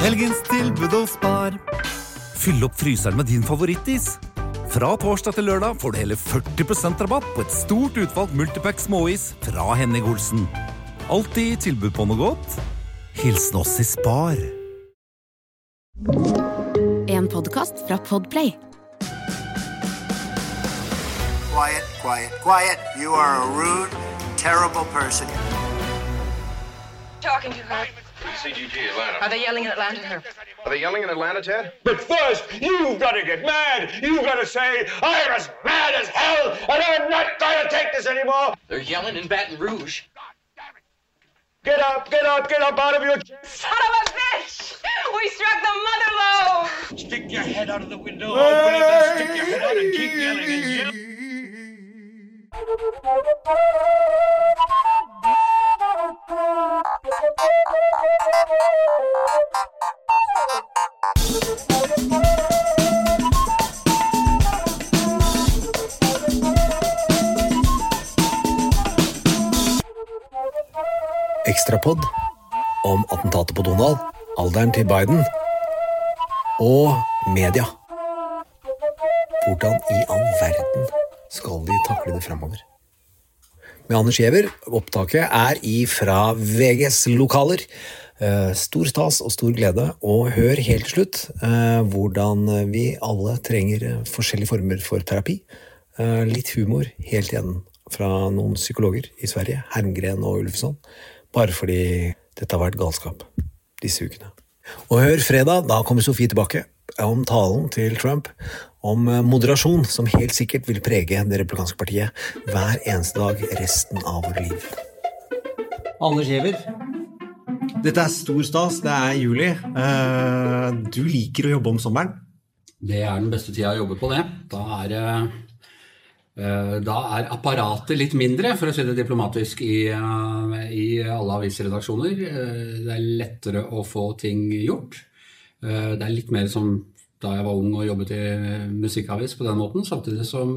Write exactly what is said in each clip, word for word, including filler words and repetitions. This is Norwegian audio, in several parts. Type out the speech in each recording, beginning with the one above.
Helgens tilbud og spar. Fyll opp fryseren med din favorittis. Fra torsdag til lørdag får du hele førti prosent rabatt på et stort utvalgt multipack småis fra Henning Olsen. Alltid tilbud på noe godt. Hilsen oss i Spar. En podcast fra Podplay. Quiet, quiet, quiet. You are a rude, terrible person. Talking to her. C G G Atlanta. Are they yelling in Atlanta to her? Are they yelling in Atlanta, Ted? But first, you've got to get mad. You've got to say, I'm as mad as hell, and I'm not going to take this anymore. They're yelling in Baton Rouge. Get up, get up, get up out of your... Son of a bitch! We struck the mother load! Stick your head out of the window, open it, and stick your head out and keep yelling and yell. Ekstrapodd om attentatet på Donald, alderen til Biden og media. Hvordan i all verden skal de takle det fremover? Med Anders Giæver, opptaket er ifra V G's lokaler. Stor stas og stor glede, og hør helt til slutt hvordan vi alle trenger forskjellige former for terapi. Litt humor helt igjen fra noen psykologer i Sverige, Herngren og Ulfsson, bare fordi dette har vært galskap disse ukene. Og hør fredag, da kommer Sofie tilbake om talen til Trump, om moderasjon som helt sikkert vil prege det republikanske partiet hver eneste dag resten av vår liv. Anders Giæver, dette er stor stas, det er juli. Du liker å jobbe om sommeren? Det er den beste tida å jobbe på det. Da er, da er apparatet litt mindre, for å si det diplomatisk, i, i alle avisredaksjoner. Det er lettere å få ting gjort. Det er litt mer som da jeg var ung og jobbet i musikkavis på den måten, samtidig som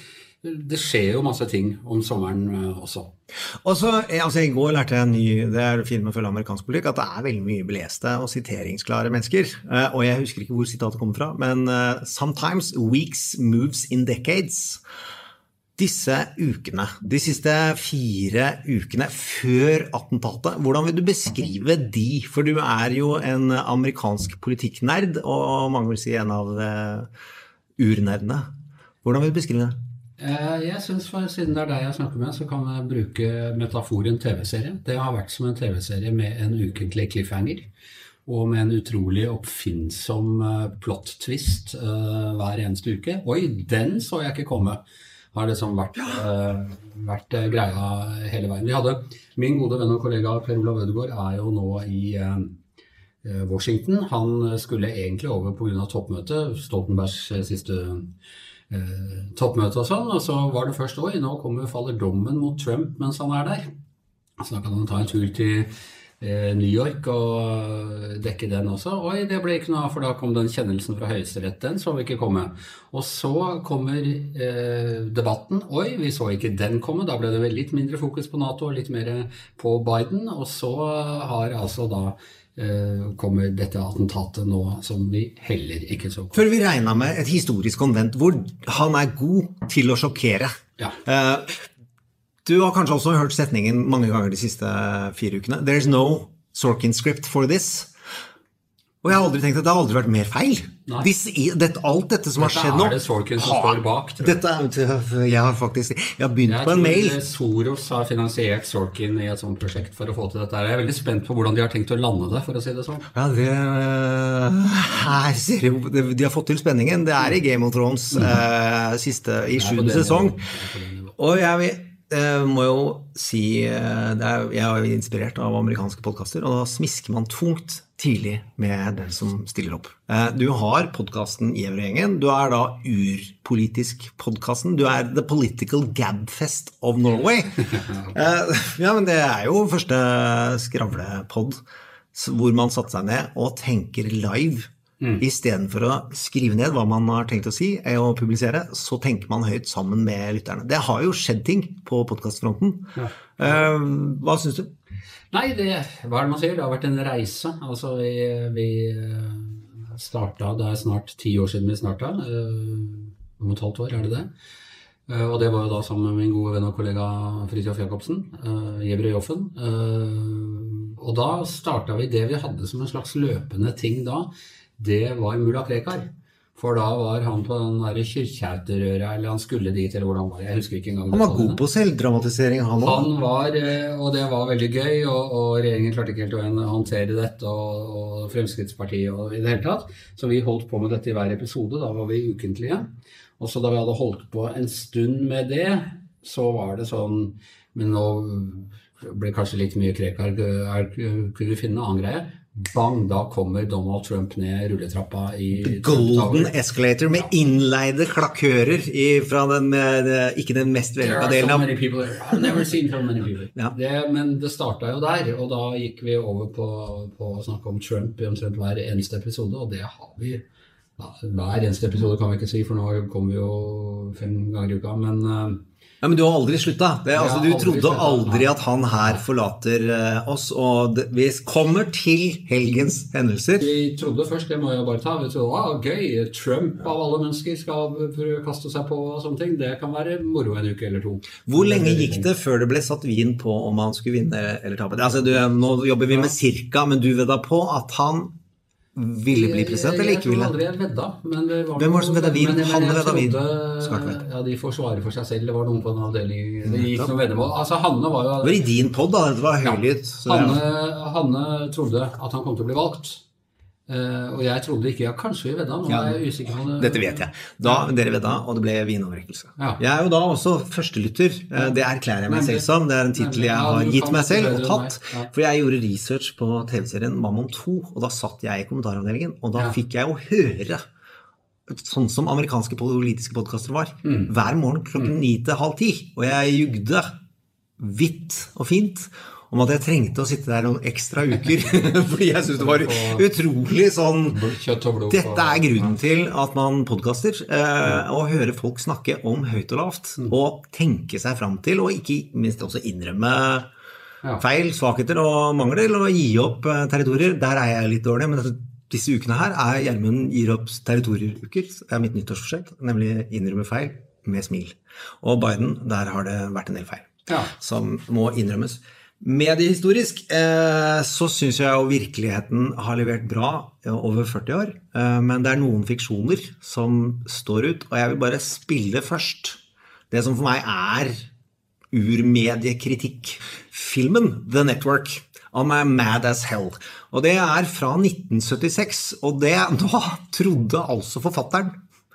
det skjer jo masse ting om sommeren også. Og så, altså i går lærte jeg en ny, det er fint med å følge amerikansk politikk, at det er veldig mye beleste og siteringsklare mennesker. Og jeg husker ikke hvor sitatet kommer fra, men sometimes weeks moves in decades. Disse ukene, de siste fire ukene før attentatet, hvordan vil du beskrive de? For du er jo en amerikansk politikknerd, og mange vil si en av urnerdene. Hvordan vil du beskrive det? Jeg synes, for siden det er deg jeg snakker med, så kan jeg bruke metaforen T V-serie. Det har vært som en T V-serie med en ukentlig cliffhanger, og med en utrolig oppfinnsom plot-twist uh, hver eneste uke. Oi, den så jeg ikke komme. Har det som vært, uh, vært uh, greia hele veien. Vi hadde, min gode venn og kollega Per Olav Ødegaard er jo nå i uh, Washington. Han skulle egentlig over på grunn av toppmøtet, Stoltenbergs siste uh, toppmøte og sånn, og så var det først, oi, nå kommer faller dommen mot Trump mens han er der. Så da kan han ta en tur til New York og dekke den også. Oi, det ble ikke noe av, for da kom den kjennelsen fra Høyesterett, den så vi ikke komme. Og så kommer eh, debatten, oi, vi så ikke den komme, da ble det vel litt mindre fokus på NATO og litt mer på Biden, og så har altså da eh, kommer dette attentatet nå som vi heller ikke så komme. Før vi regner med et historisk konvent hvor han er god til å sjokkere. Ja. Uh, Du har kanskje også hørt setningen mange ganger de siste fire ukene. There's no Sorkin script for this. Og jeg har aldri tenkt at det har aldri vært mer feil. This, det, alt dette som dette har skjedd nå. Dette er det Sorkin som står bak, tror jeg. Dette, jeg har faktisk, jeg har begynt jeg på en mail. Jeg tror Soros har finansiert Sorkin i et sånt prosjekt for å få til dette. Jeg er veldig spent på hvordan de har tenkt å lande det, for å si det sånn. Ja, det, her ser jo, de har fått til spenningen. Det er i Game of Thrones eh, siste, i sjuende sesong. Og jeg vil Jeg må jo si, det er, jeg er inspirert av amerikanske podcaster, og da smisker man tungt tidlig med den som stiller opp. Du har podcasten Giæver-gjengen, du er da urpolitisk podcasten, du er The Political Gabfest of Norway. Ja, men det er jo første skravlepod, hvor man satt seg ned og tenker live. Mm. I stedet for å skrive ned hva man har tenkt å si og publisere, så tenker man høyt sammen med lytterne. Det har jo skjedd ting på podcastfronten. Ja. Uh, hva synes du? Nei, det, hva er det man sier? Det har vært en reise. Altså, vi, vi startet, det er snart ti år siden vi startet, om et halvt år er det det. Og det var jo da sammen med min gode venn og kollega Fridtjof Jacobsen, Jebre Joffen. Og da startet vi det vi hadde som en slags løpende ting da, det var Mulla Krekar. For da var han på den der Kyrkjauterøra, eller han skulle dit, eller hvordan var det, jeg husker ikke engang. Han var god på selvdramatisering, han også. Han var, og det var veldig gøy, og, og regjeringen klarte ikke helt å håndtere dette, og, og Fremskrittspartiet og i det hele tatt. Så vi holdt på med dette i hver episode, da var vi ukentlige. Og så da vi hadde holdt på en stund med det, så var det sånn, men nå ble kanskje litt mye Krekar, kunne vi finne en annen greie? Bang, da kommer Donald Trump ned rulletrappa i Golden Escalator med innleide klakører i, fra den, ikke den mest vellykkede delen av... There are so many people there. I've never seen so many people. Ja. Det, men det startet jo der, og da gikk vi over på, på å snakke om Trump i omtrent hver eneste episode, og det har vi... Ja, hver eneste episode kan vi ikke si, for nå kommer vi jo fem ganger i uka, men... Ja, men du har aldri sluttet. Det, altså, du trodde sluttet, aldri at han her forlater uh, oss, og det, vi kommer til helgens hendelser. Vi trodde først, det må jeg bare ta, vi trodde, ah, gøy, Trump av alle mennesker skal kaste seg på og sånne ting, det kan være moro en uke eller to. Hvor lenge gikk det før det ble satt vin på om han skulle vinne eller tape? Altså, du, nå jobber vi med cirka, men du vedda på at han ville bli president, eller ikke ville? Jeg tror aldri jeg vedda, men det var... Hvem var det som vedda vin? Han vedda vin? Ja, de får svare for seg selv, det var noen på en avdeling, det gikk noen veddemål. Altså, Hanne var jo... Det var i din podd da, det var høylytt. Ja. Hanne, Hanne trodde at han kom til å bli valgt. Uh, og jeg trodde ikke, ja, kanskje vi vedda, nå ja, er jeg usikker på det. Dette vet jeg. Da dere vedda, og det ble vinoverrekkelse. Ja. Jeg er jo da også førstelytter, ja. Det erklærer jeg meg selv som, det er en titel jeg har gitt meg selv og tatt, ja. For jeg gjorde research på T V-serien Mammon to, og da satt jeg i kommentaravdelingen, og da ja. Fikk jeg jo høre, sånn som amerikanske politiske podcaster var, mm. hver morgen klokken mm. ni til halv ti, og jeg jugde vidt og fint, om at jeg trengte å sitte der noen ekstra uker, fordi jeg synes det var utrolig sånn, dette er grunnen til at man podcaster, eh, og hører folk snakke om høyt og lavt, og tenke seg frem til, og ikke minst også innrømme feil, svakheter og mangler, og gi opp territorier. Der er jeg litt dårlig, men disse ukene her er Gjermund gir opp territorieuker, det er mitt nyttårsforsett, nemlig innrømme feil med smil. Og Biden, der har det vært en del feil, ja. Som må innrømmes. Mediehistorisk eh, så synes jeg jo virkeligheten har levert bra over førti år, eh, men det er noen fiksjoner som står ut, og jeg vil bare spille først det som for meg er urmediekritikk. Filmen The Network av meg Mad as Hell, og det er fra nitten syttiseks, og det, da trodde altså forfatteren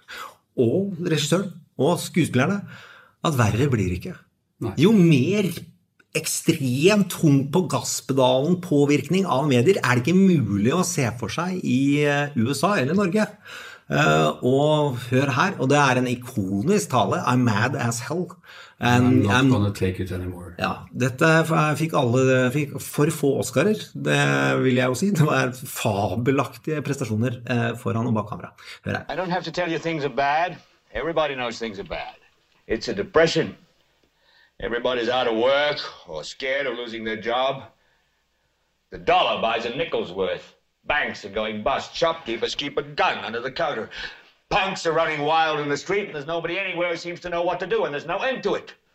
og regissøren og skuespillerne at verre blir det ikke. Nei. Jo mer ekstremt tung på gasspedalen påvirkning av medier er det ikke mulig å se for seg i U S A eller Norge. Uh, og hør her, og det er en ikonisk tale, I'm mad as hell. And, I'm not gonna take it anymore. Ja, dette fikk alle, fikk for få Oscarer, det vil jeg jo si. Det var fabelaktige prestasjoner uh, foran og bak kamera. Hør her. I don't have to tell you things are bad. Everybody knows things are bad. It's a depression. Everybody's out of work or scared of losing their job. The dollar buys a nickel's worth. Banks are going bust. Shopkeepers keep a gun under the counter. Punks are running wild in the street, and there's nobody anywhere who seems to know what to do, and there's no end to it.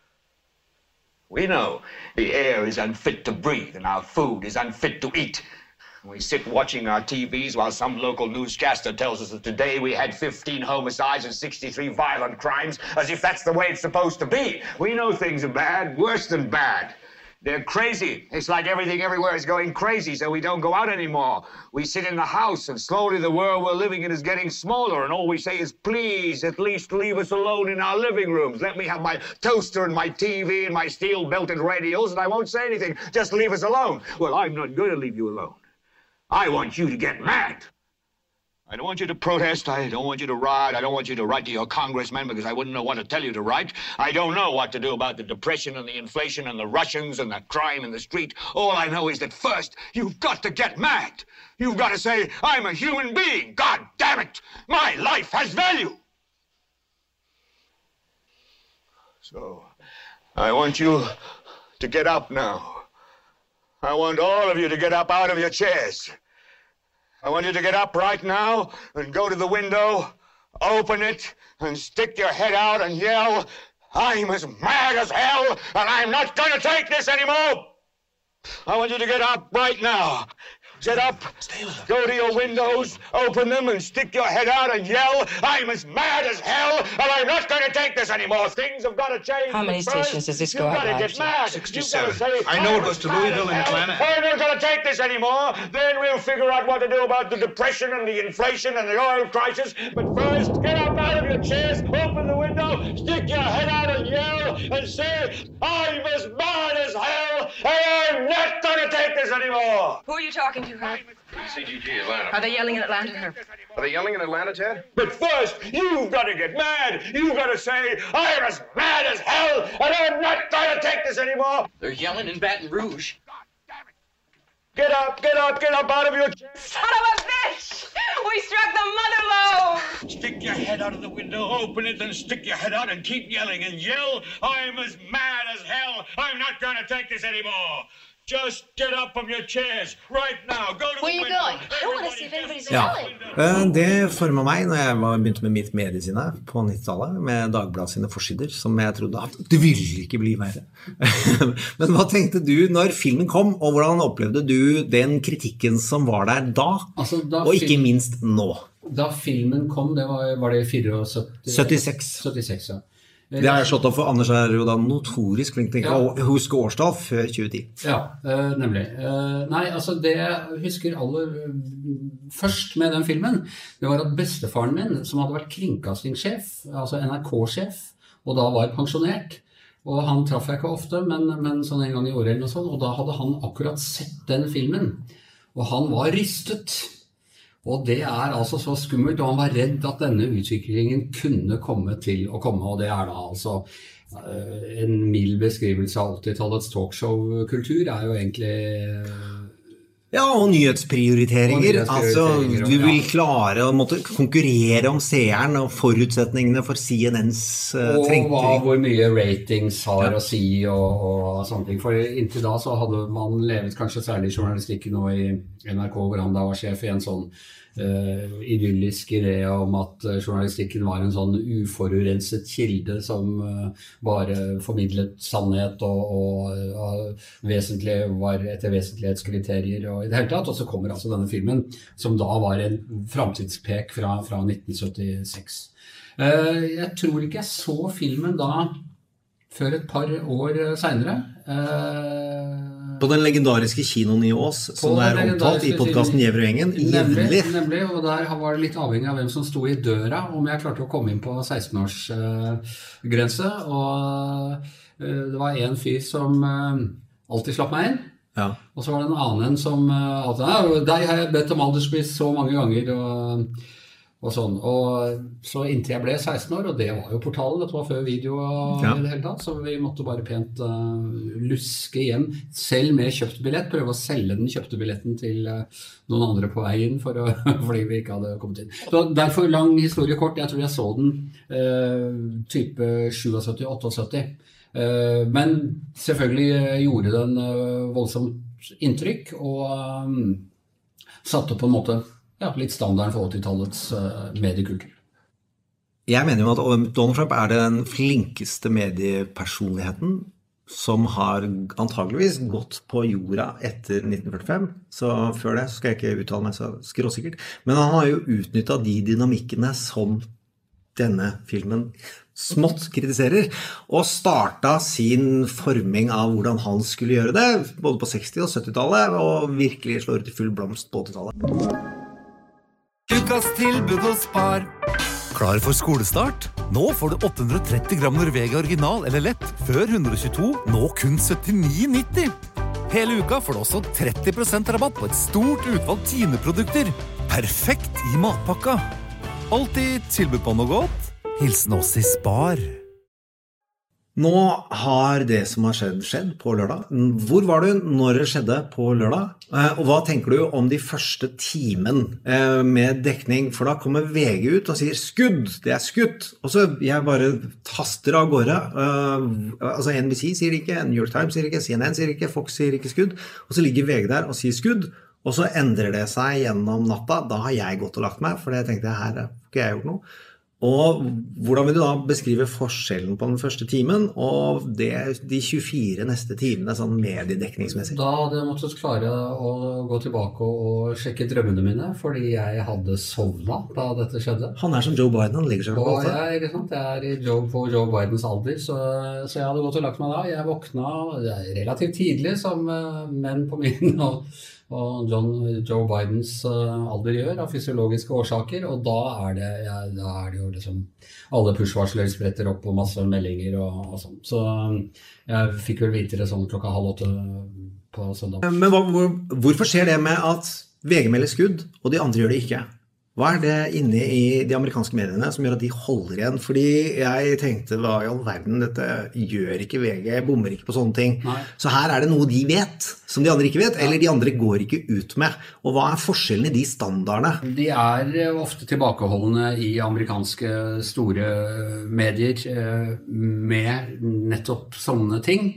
We know the air is unfit to breathe, and our food is unfit to eat. We sit watching our T Vs while some local newscaster tells us that today we had fifteen homicides and sixty-three violent crimes, as if that's the way it's supposed to be. We know things are bad, worse than bad. They're crazy. It's like everything everywhere is going crazy, so we don't go out anymore. We sit in the house, and slowly the world we're living in is getting smaller, and all we say is, please, at least leave us alone in our living rooms. Let me have my toaster and my T V and my steel-belted radials, and I won't say anything. Just leave us alone. Well, I'm not going to leave you alone. I want you to get mad. I don't want you to protest. I don't want you to riot. I don't want you to write to your congressman because I wouldn't know what to tell you to write. I don't know what to do about the depression and the inflation and the Russians and the crime in the street. All I know is that first, you've got to get mad. You've got to say, I'm a human being. God damn it. My life has value. So, I want you to get up now. I want all of you to get up out of your chairs. I want you to get up right now and go to the window, open it, and stick your head out and yell, I'm as mad as hell, and I'm not going to take this anymore. I want you to get up right now. Get up, go to your windows, open them, and stick your head out and yell, I'm as mad as hell, and I'm not going to take this anymore. Things have got to change. How many First, stations does this go you've out got to live get to? mad. sixty-seven. You've got to say, I know it "I'm goes as to mad Louisville as and hell. Atlanta." I'm not going to take this anymore. Then we'll figure out what to do about the depression and the inflation and the oil crisis. But first, get up out of your chairs, open the window, stick your head out and yell, and say, I'm as mad as hell, and I'm not going to take this anymore. Who are you talking to, Herb? C G G, Atlanta. Are they yelling in Atlanta, Herb? Are they yelling in Atlanta, Ted? But first, you've got to get mad. You've got to say, I'm as mad as hell, and I'm not going to take this anymore. They're yelling in Baton Rouge. Get up, get up, get up out of your chair. Son of a bitch! We struck the mother load! Stick your head out of the window, open it, then stick your head out and keep yelling and yell, I'm as mad as hell. I'm not going to take this anymore. Just get up from your chairs right now. Go to Where the you window. going? I want to see if anybody's Ja, yelling. eh, det formet meg når jeg var- begynte med mitt mediesinne på nittitallet, med Dagbladet sine forsider, som jeg trodde at det ville ikke bli verre. Men hva tenkte du når filmen kom, og hvordan opplevde du den kritikken som var der da, Altså, da og ikke film- minst nå? Da filmen kom, det var, var det syttifire? syttiseks. syttiseks, ja. Det har jeg slått opp, for Anders er jo da notorisk flink til å huske årstall før tjue ti. Ja, eh, nemlig. Eh, nei, altså det jeg husker aller eh, først med den filmen, det var at bestefaren min, som hadde vært kringkastingssjef, altså N R K-sjef, og da var pensjonert, og han traff jeg ikke ofte, men, men sånn en gang i året eller noe sånt, og da hadde han akkurat sett den filmen, og han var rystet. Og det er altså så skummelt, og han var redd at denne utviklingen kunne komme til å komme, og det er da altså uh, en mild beskrivelse av åttitallets talkshow-kultur er jo egentlig uh, Ja, og nyhetsprioriteringer. Og Altså, nyhetsprioriteringer, du vil ja. klare å måtte konkurrere om seeren og forutsetningene for C N N's uh, og hva, trengte. hvor mye ratings har å si og, og sånne ting. For inntil da så hadde man levet kanskje særlig i journalistikken og i N R K, hvor han da var sjef i en sånn uh, idyllisk idé om at uh, journalistikken var en sånn uforurenset kilde som uh, bare formidlet sannhet og, og, og vesentlig var etter vesentlighetskriterier og i det hele tatt. Og så kommer altså denne filmen som da var en fremtidspek fra, fra nitten syttiseks. Uh, jeg tror ikke jeg så filmen da før et par år senere. Uh, På den legendariske kinoen i Ås, som På er den omtalt i legendariske podcasten kinoen. Gjever og Gjengen, Nemlig, jevnlig. nemlig, og der var det litt avhengig av hvem som sto i døra, om jeg klarte å komme inn på seksten-års-grense, og uh, det var en fyr som uh, alltid slapp meg inn, Ja. og så var det en annen som uh, alltid, ja, deg har jeg bedt om aldersbevis så mange ganger, og, og sånn, og så inntil jeg ble seksten år, og det var jo portalen, dette var før video og Ja. i det hele tatt, så vi måtte bare pent uh, luske hjem, selv med kjøpt billett, prøve å selge den kjøpte billetten til uh, noen andre på veien, for å, fordi vi ikke hadde kommet inn. Så derfor lang historie kort, jeg tror jeg så den uh, type syttisju åttiåtte, uh, men selvfølgelig uh, gjorde den uh, voldsomt inntrykk, og um, satte på en måte ja, litt standarden for åttitallets uh, mediekultur. Jeg mener jo at Donald Trump er den flinkeste mediepersonligheten som har antageligvis gått på jorda etter nitten førtifem, så før det skal jeg ikke uttale meg så skråsikkert. Men han har jo utnyttet de dynamikkene som denne filmen smått kritiserer, og startet sin forming av hvordan han skulle gjøre det, både på seksti- og syttitallet, og virkelig slår ut i full blomst på åttitallet. Ukas tilbud hos Spar. Klar for skolestart? Nå får du åtte hundre og tretti gram Norvegia original eller lett, før ett hundre og tjueto, nå kun syttini nitti. Hele uka får du også tretti prosent rabatt på et stort utvalg Tine-produkter. Perfekt i matpakka. Alltid tilbud på noe godt. Hilsen oss i Spar. Nå har det som har skjedd skjedd på lørdag. Hvor var du når det skjedde på lørdag? Og hva tenker du om de første timen med dekning? For da kommer V G ut og sier skudd, det er skutt. Og så jeg bare taster av gårde. Altså N B C sier det ikke, New York Times sier det ikke, C N N sier det ikke, Fox sier ikke skudd. Og så ligger V G der og sier skudd. Og så endrer det seg gjennom natta. Da har jeg gått og lagt meg, for det tenkte jeg her, har ikke jeg gjort noe. Og hvordan vil du da beskrive forskjellen på den første timen og det, de tjuefire neste timene sånn mediedekningsmessig? Da hadde jeg måttet klare å gå tilbake og sjekke drømmene mine, fordi jeg hadde sovnet da dette skjedde. Han er som Joe Biden, han ligger seg på alt. Ja, ikke sant? Jeg er i Joe, på Joe Bidens alder, så, så jeg hadde gått og lagt meg da. Jeg våkna relativt tidlig, som menn på min og og John, Joe Bidens uh, alder gjør av fysiologiske årsaker, og da er det, ja, da er det jo liksom alle push-varsler spretter opp og masse meldinger og, og sånn. Så um, jeg fikk vel vite det sånn klokka halv åtte på søndag. Men hva, hvor, hvorfor skjer det med at V G melder skudd, og de andre gjør det ikke? Hva er det inne i de amerikanske mediene som gjør at de holder igjen? Fordi jeg tenkte, hva i all verden, dette gjør ikke V G, bommer ikke på sånne ting. Nei. Så her er det noe de vet, som de andre ikke vet, eller de andre går ikke ut med. Og hva er forskjellen i de standardene? De er ofte tilbakeholdende i amerikanske store medier med nettopp sånne ting.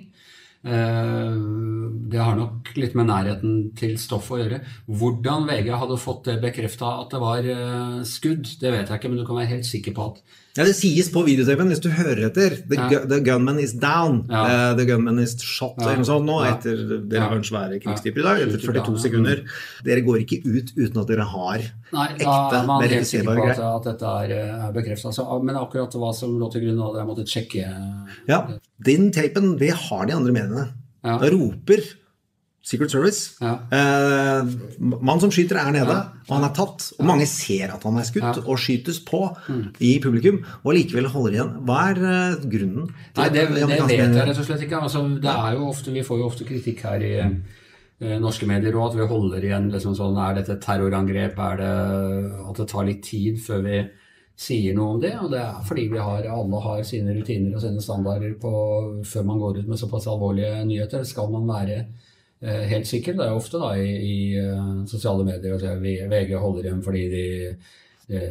Det har nok litt med nærheten til stoff å gjøre. Hvordan V G hadde fått det bekreftet at det var skudd, det vet jeg ikke, men du kan være helt sikker på at ja, det sies på videotapen, hvis du hører etter the, ja. gu, the gunman is down, ja. uh, the gunman is shot ja. eller noe sånt nå, ja. etter dere har en svære krigstyper i dag, etter førtito sekunder. Dere går ikke ut uten at dere har Nei, ekte, man er helt sikker på at, at dette er, er bekreftet. Altså, men akkurat hva som lå til grunn, hadde jeg måttet sjekke. Ja, den tapen, det har de andre mediene. Ja. Da roper Secret Service. Ja. Eh, mann som skyter er nede, ja. og han er tatt. Og mange ser at han er skutt, ja. og skytes på mm. i publikum, og likevel holder igjen. Hva er uh, grunnen? Nei, det, det vet jeg rett og slett ikke. Altså, det er jo ofte, vi får jo ofte kritikk her i eh, norske medier, og at vi holder igjen, liksom sånn, er dette et terrorangrep, er det at det tar litt tid før vi sier noe om det, og det er fordi vi har, alle har sine rutiner og sine standarder på, før man går ut med såpass alvorlige nyheter. Skal man være helt sikkert, det er ofte da i, i uh, sosiale medier at V G holder igjen fordi de, de,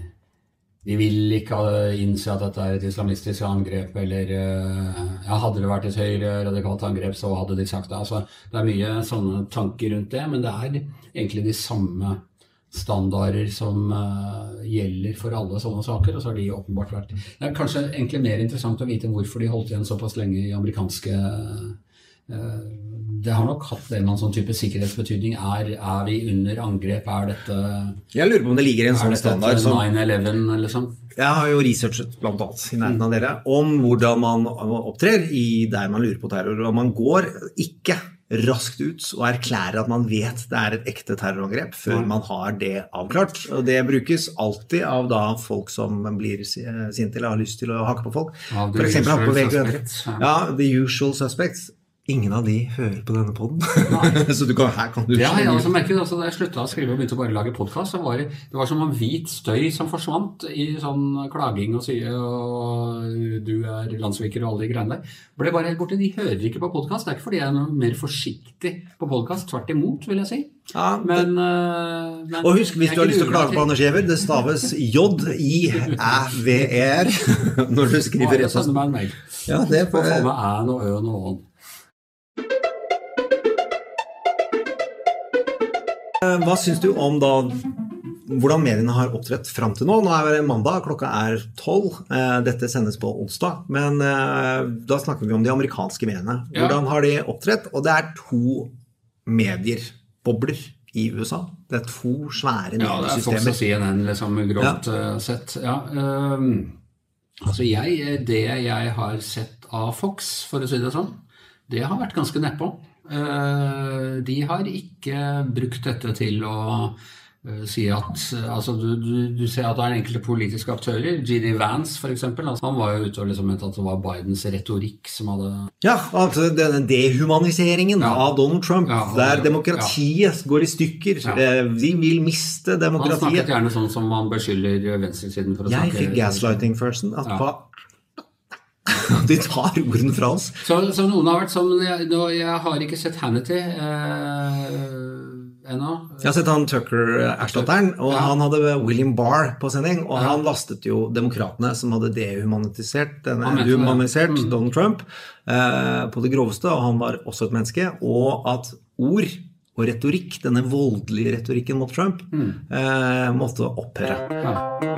de vil ikke innse at dette er et islamistisk angrep, eller uh, ja, hadde det vært et høyre radikalt angrep, så hadde de sagt det. Altså, det er mye sånne tanker rundt det, men det er egentlig de samme standarder som uh, gjelder for alle sånne saker, og så har de åpenbart vært. Det er kanskje egentlig mer interessant å vite hvorfor de holdt igjen såpass lenge i amerikanske uh, det har nok hatt en sånn type sikkerhetsbetydning. Er, er vi under angrep? Er dette Jeg lurer på om det ligger i en sånn standard som nine eleven eller sånn? Jeg har jo researchet blant annet i nærheten av dere om hvordan man opptrer i der man lurer på terror. Og man går ikke raskt ut og erklærer at man vet det er et ekte terrorangrep før ja. man har det avklart. Og det brukes alltid av da folk som blir sint eller har lyst til å hakke på folk. Ja, for eksempel hakke på V G. Ja. ja, the usual suspects. Ingen av de hører på denne podden. Så du kan, her kan du... Ja, jeg har også merket, altså, da jeg sluttet å skrive og begynte å bare lage podcast, så var det, det var som en hvit støy som forsvant i sånn klaging og sier, og du er landsviker og alle de greiene der. Ble bare helt borte, de hører ikke på podcast. Det er ikke fordi jeg er noe mer forsiktig på podcast, tvert imot, vil jeg si. Ja, men, uh, men... Og husk, hvis du har lyst til å klage på Anders Giæver, det staves J I Æ V E R når du skriver rett og slett. Ja, det sender meg en mail. Ja, det er på... Få med æ og ø og ån. Hva synes du om da hvordan mediene har opptrett frem til nå? Nå er det mandag, klokka er tolv. Dette sendes på onsdag, men da snakker vi om de amerikanske mediene. Hvordan har de opptrett? Og det er to medier, bobler i U S A. Det er to svære mediesystemer. Ja, det er Fox og C N N, liksom, grovt ja. sett. Ja, um, altså jeg, det jeg har sett av Fox, for å si det sånn, det har vært ganske nedpå. Uh, de har ikke brukt dette til å uh, si at altså, du, du, du ser at det er enkelte politiske aktører, G D Vance for eksempel, altså, han var jo ute og liksom mente at det var Bidens retorikk som hadde ja, altså denne dehumaniseringen ja. av Donald Trump ja, og, der demokratiet ja. går i stykker ja. de vil miste demokratiet. Han snakket gjerne sånn som man beskylder venstresiden for å jeg snakke. Jeg fikk gaslighting først at ja. de tar ordene fra oss. Så, så noen har vært som, jeg, nå, jeg har ikke sett Hannity eh, ennå. Jeg har sett han Tucker-erstatteren, og ja. Han hadde William Barr på sending, og ja. Han lastet jo demokratene som hadde dehumanisert, dehumanisert mm. Donald Trump eh, på det groveste, og han var også et menneske, og at ord og retorikk, denne voldelige retorikken mot Trump, mm. eh, måtte opphøre. Ja.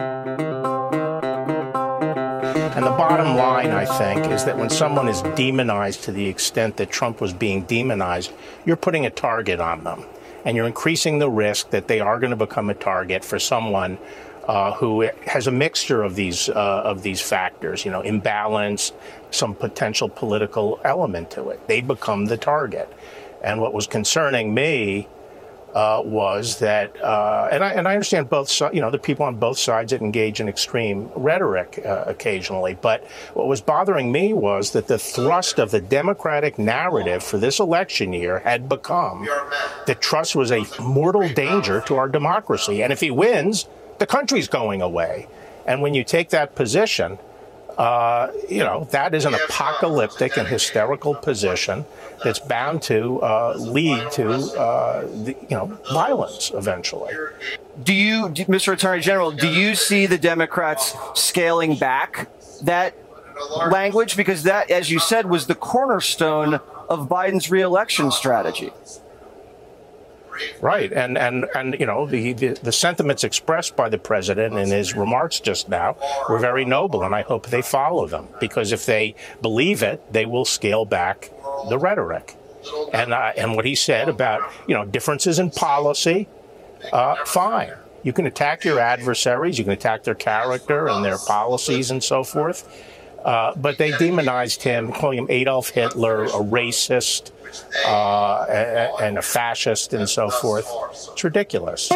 And the bottom line, I think, is that when someone is demonized to the extent that Trump was being demonized, you're putting a target on them. And you're increasing the risk that they are going to become a target for someone uh, who has a mixture of these, uh, of these factors, you know, imbalance, some potential political element to it. They become the target. And what was concerning me Uh, was that, uh, and I and I understand both, you know, the people on both sides that engage in extreme rhetoric uh, occasionally. But what was bothering me was that the thrust of the Democratic narrative for this election year had become that Truss was a mortal danger to our democracy, and if he wins, the country's going away. And when you take that position, uh, you know, that is an apocalyptic and hysterical position that's bound to uh, lead to, uh, the, you know, violence eventually. Do you, Mister Attorney General, do you see the Democrats scaling back that language? Because that, as you said, was the cornerstone of Biden's re-election strategy. Right, and and and you know the, the the sentiments expressed by the president in his remarks just now were very noble, and I hope they follow them, because if they believe it, they will scale back the rhetoric, and uh, and what he said about, you know, differences in policy, uh, fine. You can attack your adversaries, you can attack their character and their policies and so forth, uh, but they demonized him, calling him Adolf Hitler, a racist. Uh, and a fascist and so forth. It's ridiculous.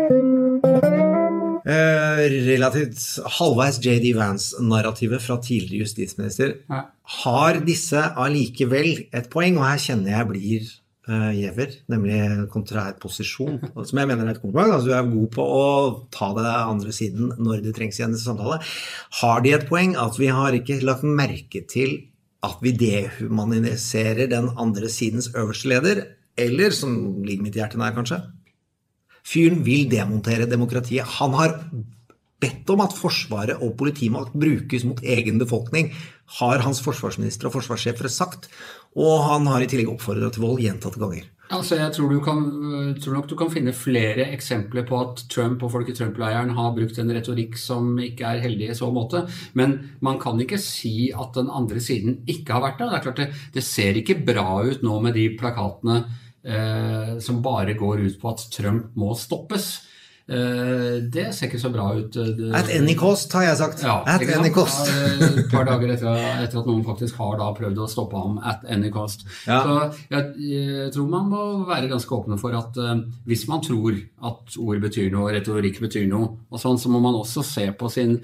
Uh, relativt halvveis J D Vance-narrativet fra tidligere justisminister. Ja. Har disse allikevel et poeng, og her kjenner jeg blir uh, gjever, nemlig kontrær posisjon, som jeg mener er et kompliment. Altså, du er god på å ta det andre siden når det trengs igjen i samtale. Har de et poeng at vi har ikke lagt merke til at vi dehumaniserer den andre sidens øverste leder, eller, som ligger mitt hjerte nær kanskje, fyren vil demontere demokratiet. Han har bedt om at forsvaret og politimakt brukes mot egen befolkning, har hans forsvarsminister og forsvarssjefer sagt, og han har i tillegg oppfordret til vold gjentatte ganger. Altså, jeg tror, du kan, tror nok du kan finne flere eksempler på at Trump og folk i Trump-leiren har brukt en retorikk som ikke er heldig i så måte, men man kan ikke si at den andre siden ikke har vært det. Det er klart det, det ser ikke bra ut nå med de plakatene eh, som bare går ut på at Trump må stoppes. Uh, det ser ikke så bra ut. Det, At any cost, har jeg sagt. Ja, at any cost. Et par dager etter, etter at noen faktisk har da prøvd å stoppe ham at any cost. Ja. Så jeg, jeg tror man må være ganske åpne for at uh, hvis man tror at ord betyr noe, retorikk betyr noe, og sånn, så må man også se på sin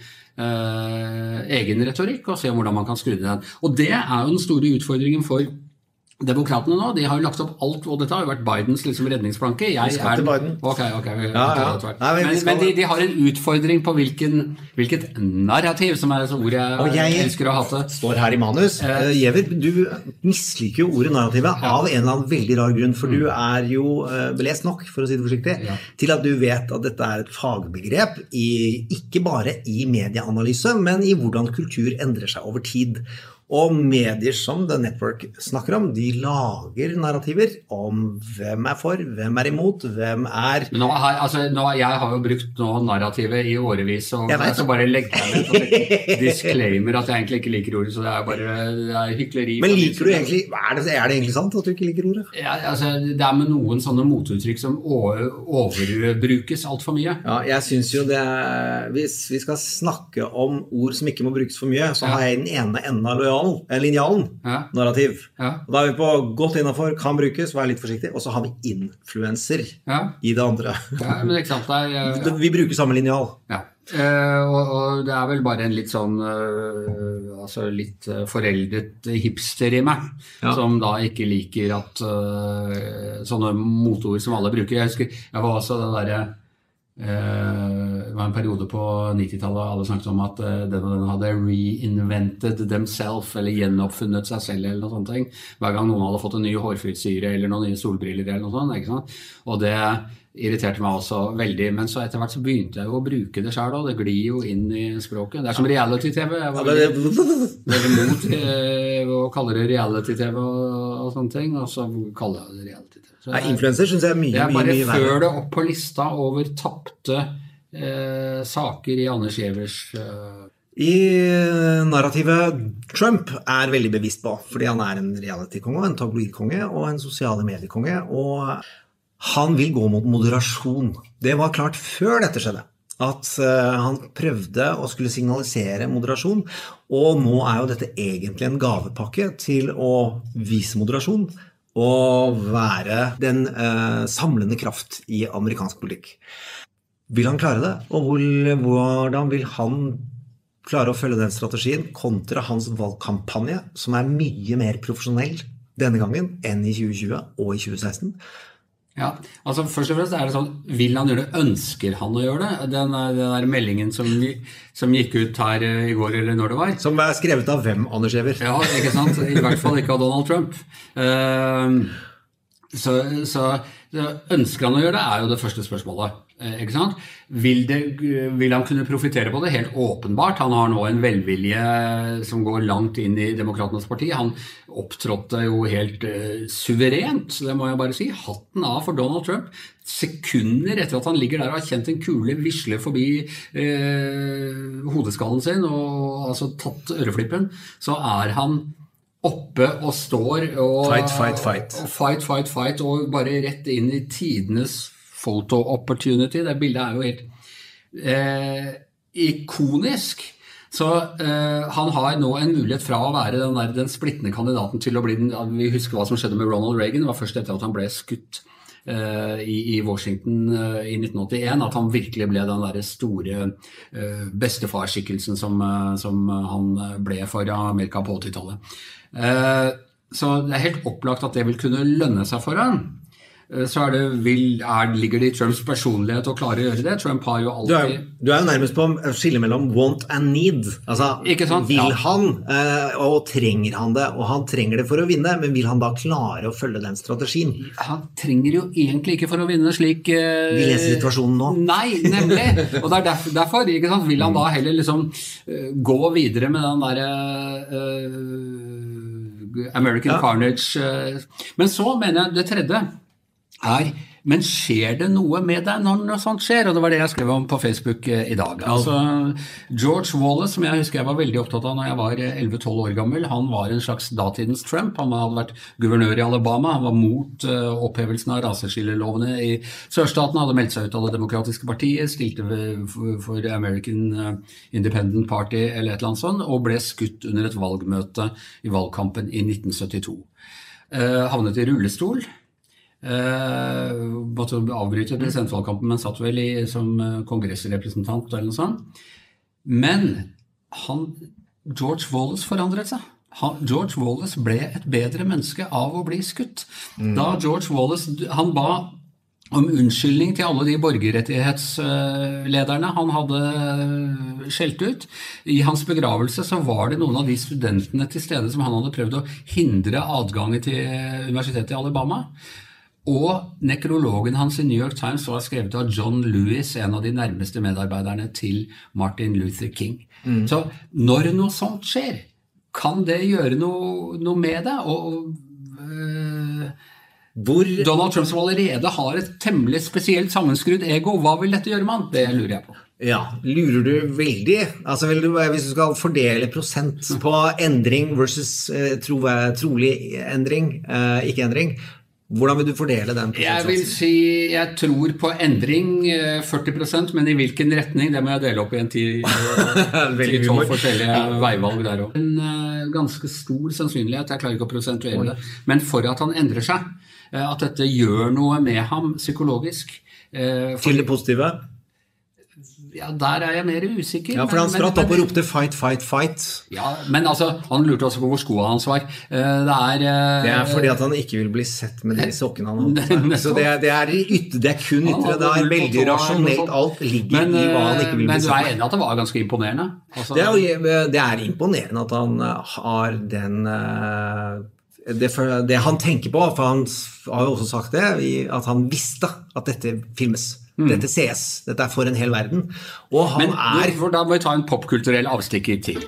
uh, egen retorikk og se hvordan man kan skru den. Og det er jo den store utfordringen for Demokratene nå, de har jo lagt opp alt, og dette har jo vært Bidens liksom redningsplanke. Jeg vi skal til Biden. Ok, ok. Vi, ja, ja. Nei, men men, men de, de har en utfordring på hvilken, hvilket narrativ, som er et ord jeg, og jeg elsker å ha til. Står her i manus. Uh, Giæver, du misliker jo ordet narrativet ja. Av en eller annen veldig rar grunn, for mm. du er jo uh, belest nok, for å si det forsiktig, ja. Til at du vet at dette er et fagbegrep, i, ikke bare i medieanalyse, men i hvordan kultur endrer seg over tid. Og medier som The Network snakker om, de lager narrativer om hvem er for, hvem er imot, hvem er... Men nå har, altså, nå, jeg har jo brukt nå narrativet i årevis, og jeg så bare legger jeg ned og disclaimer at jeg egentlig ikke liker ordet, så det er bare det er hykleri. Men liker du egentlig, er det, er det egentlig sant at du ikke liker ordet? Ja, altså, det er med noen sånne motuttrykk som overbrukes alt for mye. Ja, jeg synes jo det er, hvis vi skal snakke om ord som ikke må brukes for mye, så har jeg den ene enden av lojal linjalen, ja. Narrativ. Ja. Og da er vi på godt innenfor, kan brukes, vær litt forsiktig, og så har vi influencer ja. I det andre. Ja, men ikke sant, det er, ja. Vi bruker samme linjal. Ja. Uh, og, og det er vel bare en litt sånn uh, altså litt uh, foreldet hipster i meg ja. Som da ikke liker at uh, sånne motord som alle bruker. Jeg husker, jeg var også den der Uh, var en periode på nittitallet alle snakket om at uh, den, den hadde reinvented themselves, eller gjenoppfunnet seg selv, eller noe sånt ting. Hver gang noen hadde fått en ny hårfrisyre, eller noen nye solbriller, eller noe sånt, ikke sant? Og det irriterte meg også veldig, men så etter hvert så begynte jeg jo å bruke det selv, og det glir jo inn i språket. Det er som reality-tv. Jeg var veldig, veldig mot eh, å kalle det reality-tv og, og sånne ting, og så kaller jeg det reality-tv. Nei, influencer synes jeg er mye, mye, mye verre. Jeg bare fører det opp på lista over tappte eh, saker i Anders Givers eh. I narrativet Trump er veldig bevisst på, fordi han er en reality-konge, en tabloid-konge og en sosiale mediekonge, og han vil gå mot moderasjon. Det var klart før dette skjedde, at uh, han prøvde å skulle signalisere moderasjon, og nå er jo dette egentlig en gavepakke til å vise moderasjon, og være den uh, samlende kraft i amerikansk politikk. Vil han klare det? Og hvor, hvordan vil han klare å følge den strategien kontra hans valgkampanje, som er mye mer profesjonell denne gangen enn i tjue tjue og i tjue seksten? Ja, altså først og fremst er det sånn, vil han gjøre det, ønsker han å gjøre det? Den, den der meldingen som, som gikk ut her i går, eller når det var. Som er skrevet av hvem, Anders Giver? Ja, ikke sant? I hvert fall ikke av Donald Trump. Uh, så, så ønsker han å gjøre det, er jo det første spørsmålet. Ikke sant? Vil, det, vil han kunne profitere på det? Helt åpenbart. Han har nå en velvilje som går langt inn i Demokratenes parti. Han opptrådte jo helt uh, suverent, det må jeg bare si. Hatten av for Donald Trump. Sekunder etter at han ligger der og har kjent en kule visle forbi uh, hodeskallen sin og altså tatt øreflippen, så er han oppe og står og fight, fight, fight. Og fight, fight, fight, og bare rett inn i tidenes photo opportunity. Det bildet er jo helt eh, ikonisk. Så eh, han har nå en mulighet fra å være den, der, den splittende kandidaten til å bli den, vi husker hva som skjedde med Ronald Reagan, det var først etter at han ble skutt eh, i, i Washington eh, i nitten åttien, at han virkelig ble den der store eh, bestefarskikkelsen som, eh, som han ble for Amerika på åttitallet. Eh, så det er helt opplagt at det vil kunne lønne seg for han. Så er det, vil, er, ligger det i Trumps personlighet å klare å gjøre det. Trump har jo alltid... Du er, du er jo nærmest på å skille mellom want and need. Altså, ikke sant? Vil ja. han, og trenger han det, og han trenger det for å vinne, men vil han da klare å følge den strategien? Han trenger jo egentlig ikke for å vinne slik... Uh, Vi leser situasjonen nå. Nei, nemlig. Og det er derfor, derfor ikke sant? Vil han da heller liksom uh, gå videre med den der uh, American ja. Carnage. Uh, men så mener jeg det tredje, er, men skjer det noe med deg når noe sånt skjer? Og det var det jeg skrev om på Facebook i dag. Altså, George Wallace, som jeg husker jeg var veldig opptatt av når jeg var elleve tolv år gammel, han var en slags datidens Trump. Han hadde vært guvernør i Alabama, han var mot uh, opphevelsen av raseskillelovene i sørstaten, hadde meldt seg ut av det demokratiske partiet, stilte for, for American Independent Party eller et eller annet sånt, og ble skutt under et valgmøte i valgkampen i nitten syttito. Uh, havnet i rullestol, Uh, måtte avbryte presidentvalgkampen, men satt vel i, som kongressrepresentant eller noe sånt. Men han, George Wallace forandret seg. Han, George Wallace ble et bedre menneske av å bli skutt. Mm. Da George Wallace, han ba om unnskyldning til alle de borgerrettighetslederne han hadde skjelt ut. I hans begravelse så var det noen av de studentene til stede som han hadde prøvd å hindre adgangen til universitetet i Alabama. Og nekrologen hans i New York Times var skrevet av John Lewis, en av de nærmeste medarbeiderne til Martin Luther King. Mm. Så når noe sånt skjer, kan det gjøre noe, noe med det? Og, øh, Hvor... Donald Trump som allerede har et temmelig spesielt sammenskrudd ego, hva vil dette gjøre med han? Det lurer jeg på. Ja, lurer du veldig? Altså, vil du, hvis du skal fordele prosent på endring versus uh, tro, trolig endring, uh, ikke endring, hvordan vil du fordele den prosentsatsen? Jeg vil si, jeg tror på endring førti prosent, men i hvilken retning, det må jeg dele opp i en ti til tolv forskjellige ja. Veivalg der også. En uh, ganske stor sannsynlighet, jeg klarer ikke å prosentuere det, men for at han endrer seg, uh, at dette gjør noe med ham psykologisk. Uh, for, til det positive? Ja, der er jeg mer usikker. Ja, for han spratt opp og ropte fight, fight, fight. Ja, men altså, han lurte også på hvor skoene hans var. Det er... Det er fordi at han ikke vil bli sett med de sokkene han har. Så det er, det er ytre, det er kun ytre, det er veldig rasjonelt, alt ligger men, i hva han ikke vil bli men sett med. Men du er enig at det var ganske imponerende? Altså, det, er, det er imponerende at han har den... Det, det han tenker på, for han har jo også sagt det, at han visste at dette filmes. Mm. Dette ses, dette er for en hel verden. Og han Men, er... For da må vi ta en popkulturell avstikker til.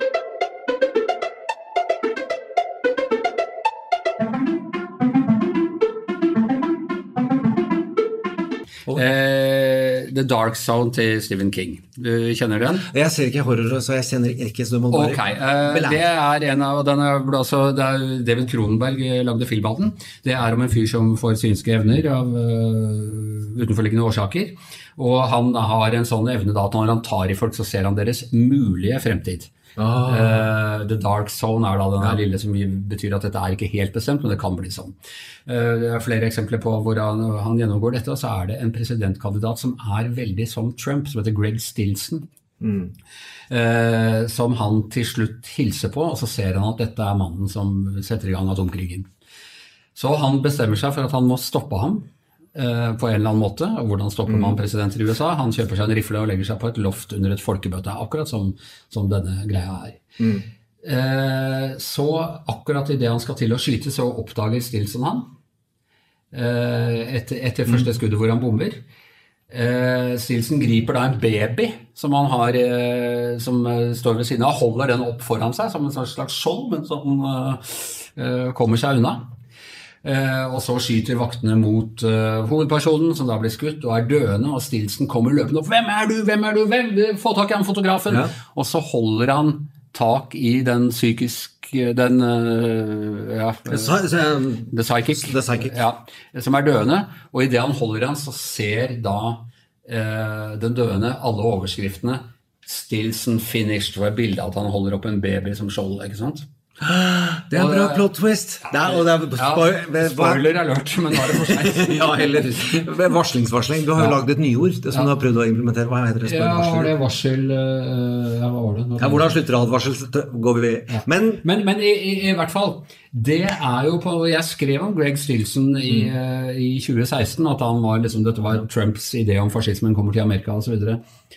Eh, The Dark Zone til Stephen King. Du kjenner den? Jeg ser ikke horror, så jeg kjenner ikke, så du må bare... Ok, eh, det er en av denne, altså, det er David Cronenberg lagde filmbaten. Det er om en fyr som får synske evner av uh, utenforliggende årsaker, og han har en sånn evne da, at når han tar i folk, så ser han deres mulige fremtid. Ah. Uh, The Dark Zone er da den ja. lille som betyr at dette er ikke helt bestemt, men det kan bli sånn. Uh, det er flere eksempler på hvor han, han gjennomgår dette, og så er det en presidentkandidat som er veldig som Trump, som heter Greg Stilson, mm. uh, som han til slutt hilser på, og så ser han at dette er mannen som setter i gang atomkrigen. Så han bestemmer seg for at han må stoppe ham, Uh, på en eller annen måte. Og hvordan stopper man president i U S A? Han kjøper seg en rifle og legger seg på et loft under et folkemøte, akkurat som, som denne greia er. Mm. Uh, så akkurat i det han skal til å skyte, så oppdager Stilson han uh, etter, etter mm. første skuddet hvor han bomber. Uh, Stilson griper da en baby som han har uh, som uh, står ved siden av, holder den opp foran seg som en slags skjold, men som uh, uh, kommer seg unna. Uh, og så skyter vaktene mot uh, hovedpersonen som da blir skutt og er døende, og Stilson kommer løpende opp. Hvem er du? Hvem er du? Hvem? Få tak i han fotografen. Ja. Og så holder han tak i den psykisk den uh, ja, uh, the psychic, the psychic. Ja, som er døende, og i det han holder han så ser da uh, den døende alle overskriftene Stilson finished, og bildet at han holder opp en baby som skjold, ikke sant? Det er en bra plot twist. Det er, og det er, ja, spoiler alert, men nå er det for sent. Ja, eller varslingsvarsling. Du har jo ja. lagd et nyord, det som ja. du har prøvd å implementere. Hva heter det? Ja, var det varsel... Ja, hva var det? Ja, hvordan slutter advarsel? Går vi... Ja. Men, men, men i, i, i hvert fall, det er jo på... Jeg skrev om Greg Stilson i, mm. i tjue seksten, at han var liksom, dette var Trumps idé om fascismen kommer til Amerika og så videre.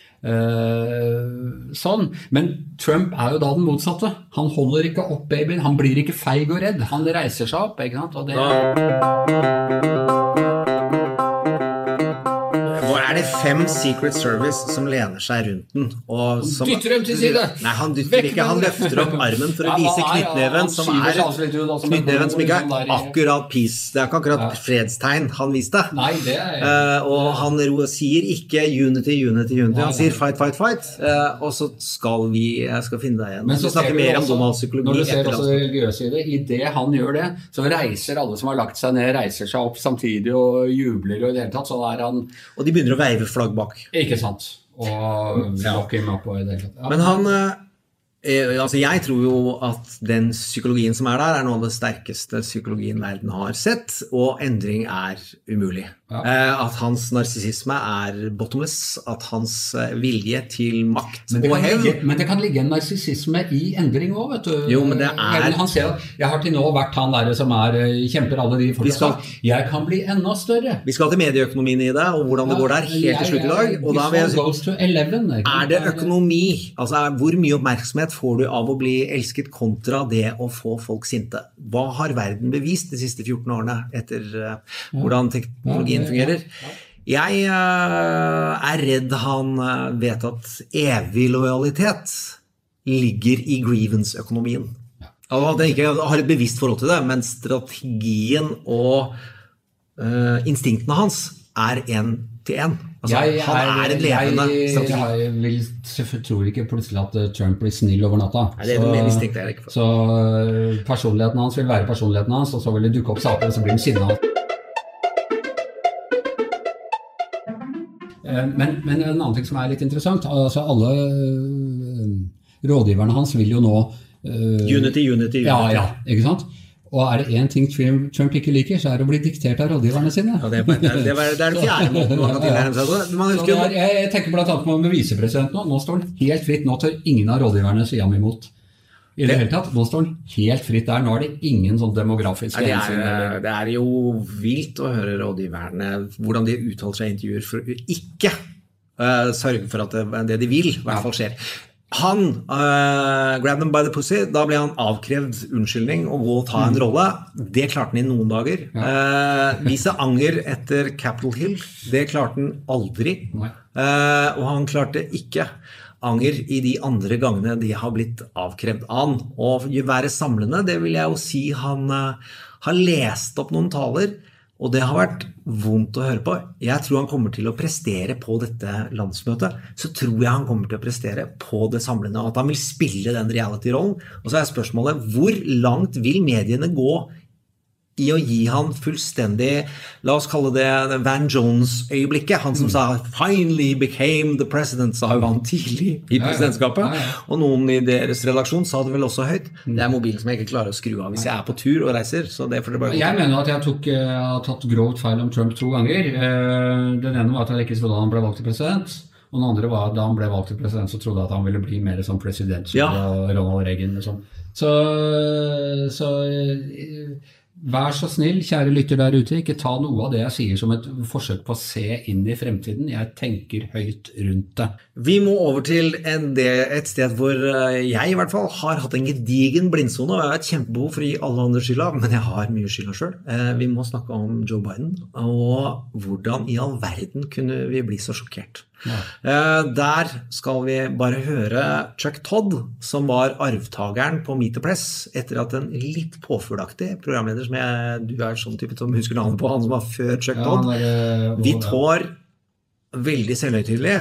Uh, sånn, men Trump er jo da den motsatte. Han holder ikke opp babyen, han blir ikke feig og redd, han reiser seg opp, ikke sant? Og det... Er det fem Secret Service som lener seg rundt den og som, dytter dem til side. Nei, han dytter ikke, han løfter opp armen for å vise knyttneven som er knyttneven som ikke er akkurat peace, det er ikke akkurat ja. fredstegn han viste. Nei, det er uh, og han sier ikke unity, unity, unity, han sier fight, fight, fight uh, og så skal vi jeg skal finne deg igjen. Men så snakker mer om domalpsykologi. Når du ser også det religiøse i det, i det han gjør det, så reiser alle som har lagt seg ned, reiser seg opp samtidig og jubler og i det hele tatt, så er han... Og de begynner å veive flagg bak. Ikke sant. Og lokke him opp og i det hele tatt. Ja. Men han, eh, altså jeg tror jo at den psykologien som er der er noe av det sterkeste psykologien verden har sett, og endring er umulig. Ja. Eh, at hans narsissisme er bottomless, at hans vilje til makt og hevn. Men det kan ligge en narsissisme i endring også, vet du. Jo, men det er... Han ser at jeg har til nå vært han der som er, kjemper alle de folk skal... Jeg kan bli enda større. Vi skal til medieøkonomien i det, og hvordan det går der helt til slutt i dag. Og da vil jeg si, eleven, er det økonomi? Altså, hvor mye oppmerksomhet får du av å bli elsket kontra det å få folk sinte? Hva har verden bevist de siste fjorten årene etter uh, hvordan teknologi fungerer. Jeg uh, er redd han uh, vet at evig lojalitet ligger i grievance-økonomien. Og at han ikke har et bevisst forhold til det, men strategien og uh, instinktene hans er en til en. Altså, jeg, han er en levende jeg, strategi. Jeg, vil, jeg tror ikke plutselig at Trump blir snill over natta. Nei, det er det instinkt jeg ikke for. Så personligheten hans vil være personligheten hans, og så vil det dukke opp saker, og så blir han sinnet. Men, men en annen ting som er litt interessant, altså alle rådgiverne hans vil jo nå uh, Unity, unity, unity. Ja, ja, ikke sant? Og er det en ting Trump, Trump ikke liker, så er det å bli diktert av rådgiverne sine. Ja, det, er, det, er, det er det fjerde måten man kan tilnærme seg. Man Så det er, jeg, jeg tenker blant annet med visepresident nå. Nå står han helt fritt. Nå tør ingen av rådgiverne si ham imot. I det, det hele tatt, nå står han helt fritt der. Nå er det ingen sånn demografiske det er, det er jo vilt å høre rådgiverne, hvordan de uttaler seg i intervjuer for å ikke uh, sørge for at det, det de vil, i hvert fall skjer. Han, uh, grab them by the pussy, da ble han avkrevd unnskyldning og gå og ta en rolle. Det klarte han i noen dager. Uh, vise anger etter Capitol Hill, det klarte han aldri. Uh, og han klarte ikke anger i de andre gangene de har blitt avkrevd av han. Og være samlende, det vil jeg jo si han uh, har lest opp noen taler, og det har vært vondt å høre på. Jeg tror han kommer til å prestere på dette landsmøtet. Så tror jeg han kommer til å prestere på det samlende, at han vil spille den reality-rollen. Og så er spørsmålet, hvor langt vil mediene gå i å gi han fullstendig, la oss kalle det Van Jones-øyeblikket, han som sa finally became the president, sa jo han tidlig i presidentskapet, ja, ja, ja. Og noen i deres redaksjon sa det vel også høyt. Det er mobilen som jeg ikke klarer å skru av hvis jeg er på tur og reiser, så det får det bare gå. Jeg mener at jeg tok, har tatt grovt feil om Trump to ganger. Den ene var at jeg ikke trodde han ble valgt til president, og den andre var at da han ble valgt til president så trodde jeg at han ville bli mer som president, som ja. Ronald Reagan og sånn. Så, så vær så snill, kjære lytter der ute, ikke ta noe av det jeg sier som et forsøk på å se inn i fremtiden. Jeg tenker høyt rundt det. Vi må over til en del, et sted hvor jeg i hvert fall har hatt en gedigen blindsone, og jeg har et kjempebehov for å gi alle andre skylda, men jeg har mye skylda selv. Vi må snakke om Joe Biden, og hvordan i all verden kunne vi bli så sjokkert. Ja. Der skal vi bare høre Chuck Todd, som var arvtageren på Meet the Press, etter at en litt påfuglaktig programleder, som jeg, du er sånn type som husker navnet på, han som var før Chuck ja, Todd, er, hvitt hår, veldig selvhøytidelig.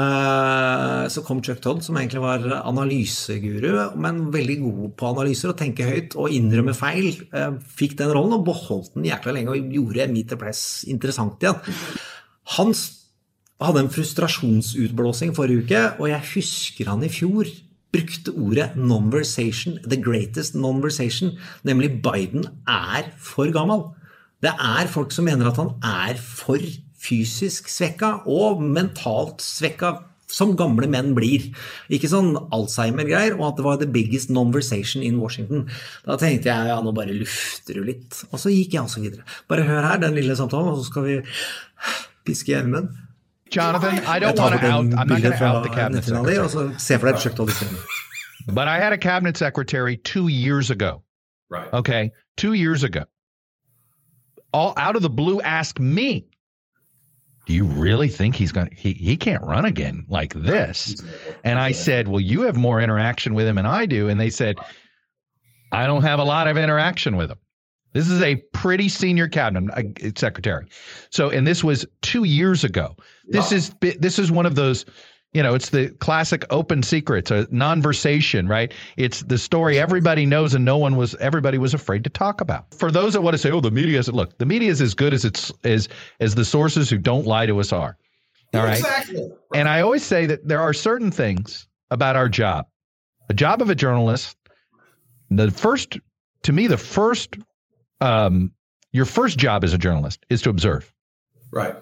Så kom Chuck Todd, som egentlig var analyseguru, men veldig god på analyser og tenke høyt og innrømme feil, fikk den rollen og beholdt den jækla lenge og gjorde Meet the Press interessant igjen. Hans hadde en frustrasjonsutblåsing forrige uke, og jeg husker han i fjor brukte ordet non-versation, the greatest non-versation, nemlig Biden er for gammel. Det er folk som mener at han er for fysisk svekket og mentalt svekket, som gamle menn blir. Ikke sånn Alzheimer-greier, og at det var the biggest non-versation in Washington. Da tenkte jeg, ja, nå bare lufter du litt. Og så gikk jeg også videre. Bare hør her, den lille samtalen, og så skal vi piske hjelmen. Jonathan, I don't want to out, I'm not going to out the cabinet secretary. But I had a cabinet secretary two years ago. Right. Okay. Two years ago. All out of the blue ask me, do you really think he's going to, he, he can't run again like this? And I said, well, you have more interaction with him than I do. And they said, I don't have a lot of interaction with him. This is a pretty senior cabinet secretary. So, and this was two years ago. This is, this is one of those, you know, it's the classic open secrets, a non-versation, right? It's the story everybody knows and no one was, everybody was afraid to talk about. For those that want to say, oh, the media is, look, the media is as good as it's, as, as the sources who don't lie to us are. All right. Exactly. And I always say that there are certain things about our job, the job of a journalist. The first, to me, the first, um, your first job as a journalist is to observe. Right.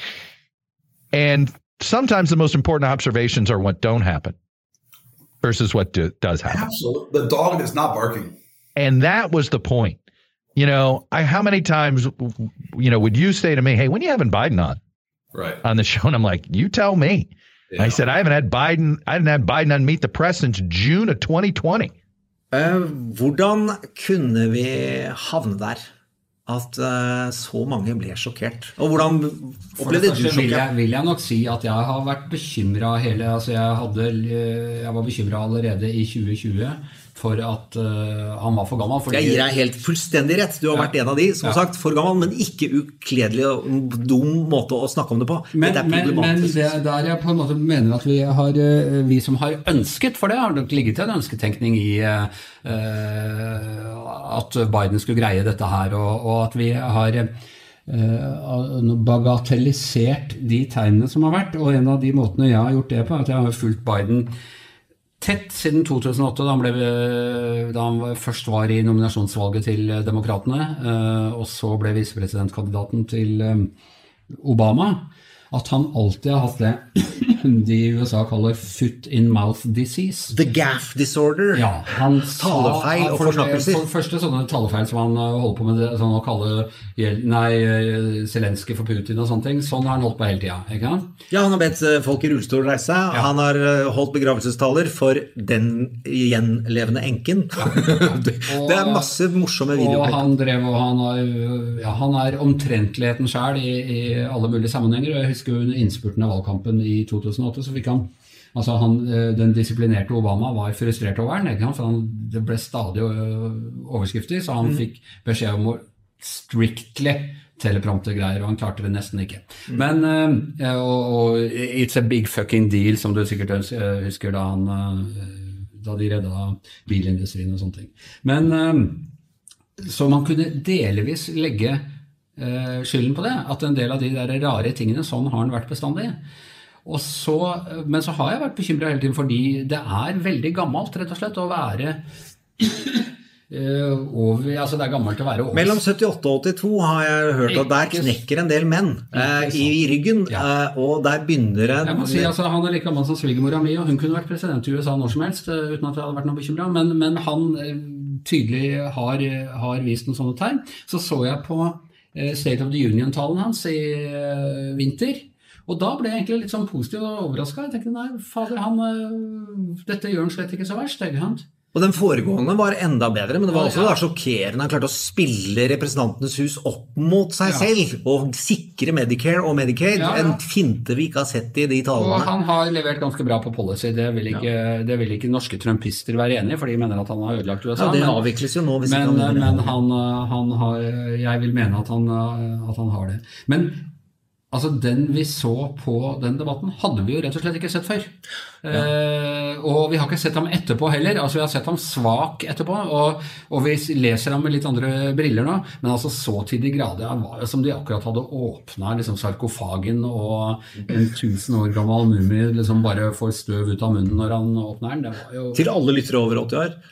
And sometimes the most important observations are what don't happen versus what do, does happen. Absolutely. The dog is not barking. And that was the point. You know, I, how many times, you know, would you say to me, hey, when are you having Biden on? Right. On the show? And I'm like, you tell me. Yeah. I said, I haven't had Biden, I didn't have Biden on Meet the Press since June of twenty twenty. Uh, hvordan kunne vi havne der? At uh, så mange ble sjokkert. Og hvordan opplevde du sjokkert? Vil jeg, vil jeg nok si at jeg har vært bekymret hele, altså jeg, hadde, jeg var bekymret allerede i tjue tjue for at uh, han var for gammel. Fordi, jeg gir deg helt fullstendig rett. Du har ja, vært en av de som har ja. sagt for gammel, men ikke ukledelig og dum måte å snakke om det på. Men det er men, men det, der jeg på en måte mener at vi, har, vi som har ønsket, for det har nok ligget til en ønsketenkning i uh, at Biden skulle greie dette her, og, og at vi har uh, bagatellisert de tegnene som har vært, og en av de måtene jeg har gjort det på, er at jeg har fulgt Biden tett siden to tusen og åtte, da han, ble, da han først var i nominasjonsvalget til demokratene, og så ble visepresidentkandidaten til Obama, at han alltid har hatt det de i USA kaller foot-in-mouth disease. The gaff disorder. Ja, han talefeil og forsnakkelser. For, for første sånne talefeil som han holder på med, det, sånn å kalle nei, Zelensky for Putin og sånne ting, sånn har han holdt på hele tiden, ikke han? Ja, han har bedt folk i rullestol reise. Ja. Han har holdt begravelsestaler for den gjenlevende enken. Ja. det, og, det er masse morsomme videoer. Og han drev, og han, har, ja, han er omtrentligheten selv i, i alle mulige sammenhenger, og jeg husker jo innspurten av valgkampen i to tusen og åtte, så fikk han, altså han, den disiplinerte Obama var frustrert over den, ikke? For han, det ble stadig overskrifter, så han mm. fikk beskjed om å strictly teleprompter-greier, og han klarte det nesten ikke. Mm. Men, uh, og, og it's a big fucking deal, som du sikkert husker da han, uh, da de reddet bilindustrien og sånne ting. Men, uh, så man kunne delvis legge uh, skylden på det, at en del av de der rare tingene, sånn har han vært bestandig. Og så, men så har jeg vært bekymret hele tiden, fordi det er veldig gammelt, rett og slett, å være over, altså det er gammelt å være over. Mellom syttiåtte og åttito har jeg hørt at der knekker en del menn eh, i ryggen, ja. eh, og der begynner det... Jeg må si, altså, han er like gammel som svigermora mi, og hun kunne vært president i U S A når som helst, uten at det hadde vært noe bekymret, men, men han tydelig har, har vist noen sånne tegn. Så så jeg på eh, State of the Union-talen hans i eh, vinter, og da ble jeg egentlig litt sånn positiv og overrasket. Jeg tenkte, nei, fader, han, dette gjør han slett ikke så verst, ikke sant? Og den foregående var enda bedre, men det var også ja. sjokkerende. Han klarte å spille representantenes hus opp mot seg ja. selv, og sikre Medicare og Medicaid, ja, ja. en finte vi ikke har sett i de talene. Og han har levert ganske bra på policy, det vil ikke, ja. det vil ikke norske trumpister være enige, for de mener at han har ødelagt U S A. Ja, det avvikles jo nå. Hvis men han, men han, han har, jeg vil mene at han, at han har det. Men altså, den vi så på den debatten hadde vi jo rett og slett ikke sett før. Ja. Eh, og vi har ikke sett ham etterpå heller. Altså, vi har sett ham svak etterpå, og, og vi leser ham med litt andre briller nå. Men altså, så til de grader, han var jo som de akkurat hadde åpnet liksom, sarkofagen, og en tusen år gammel mumie liksom bare får støv ut av munnen når han åpner den. Det var jo... Til alle lyttere over åtti år,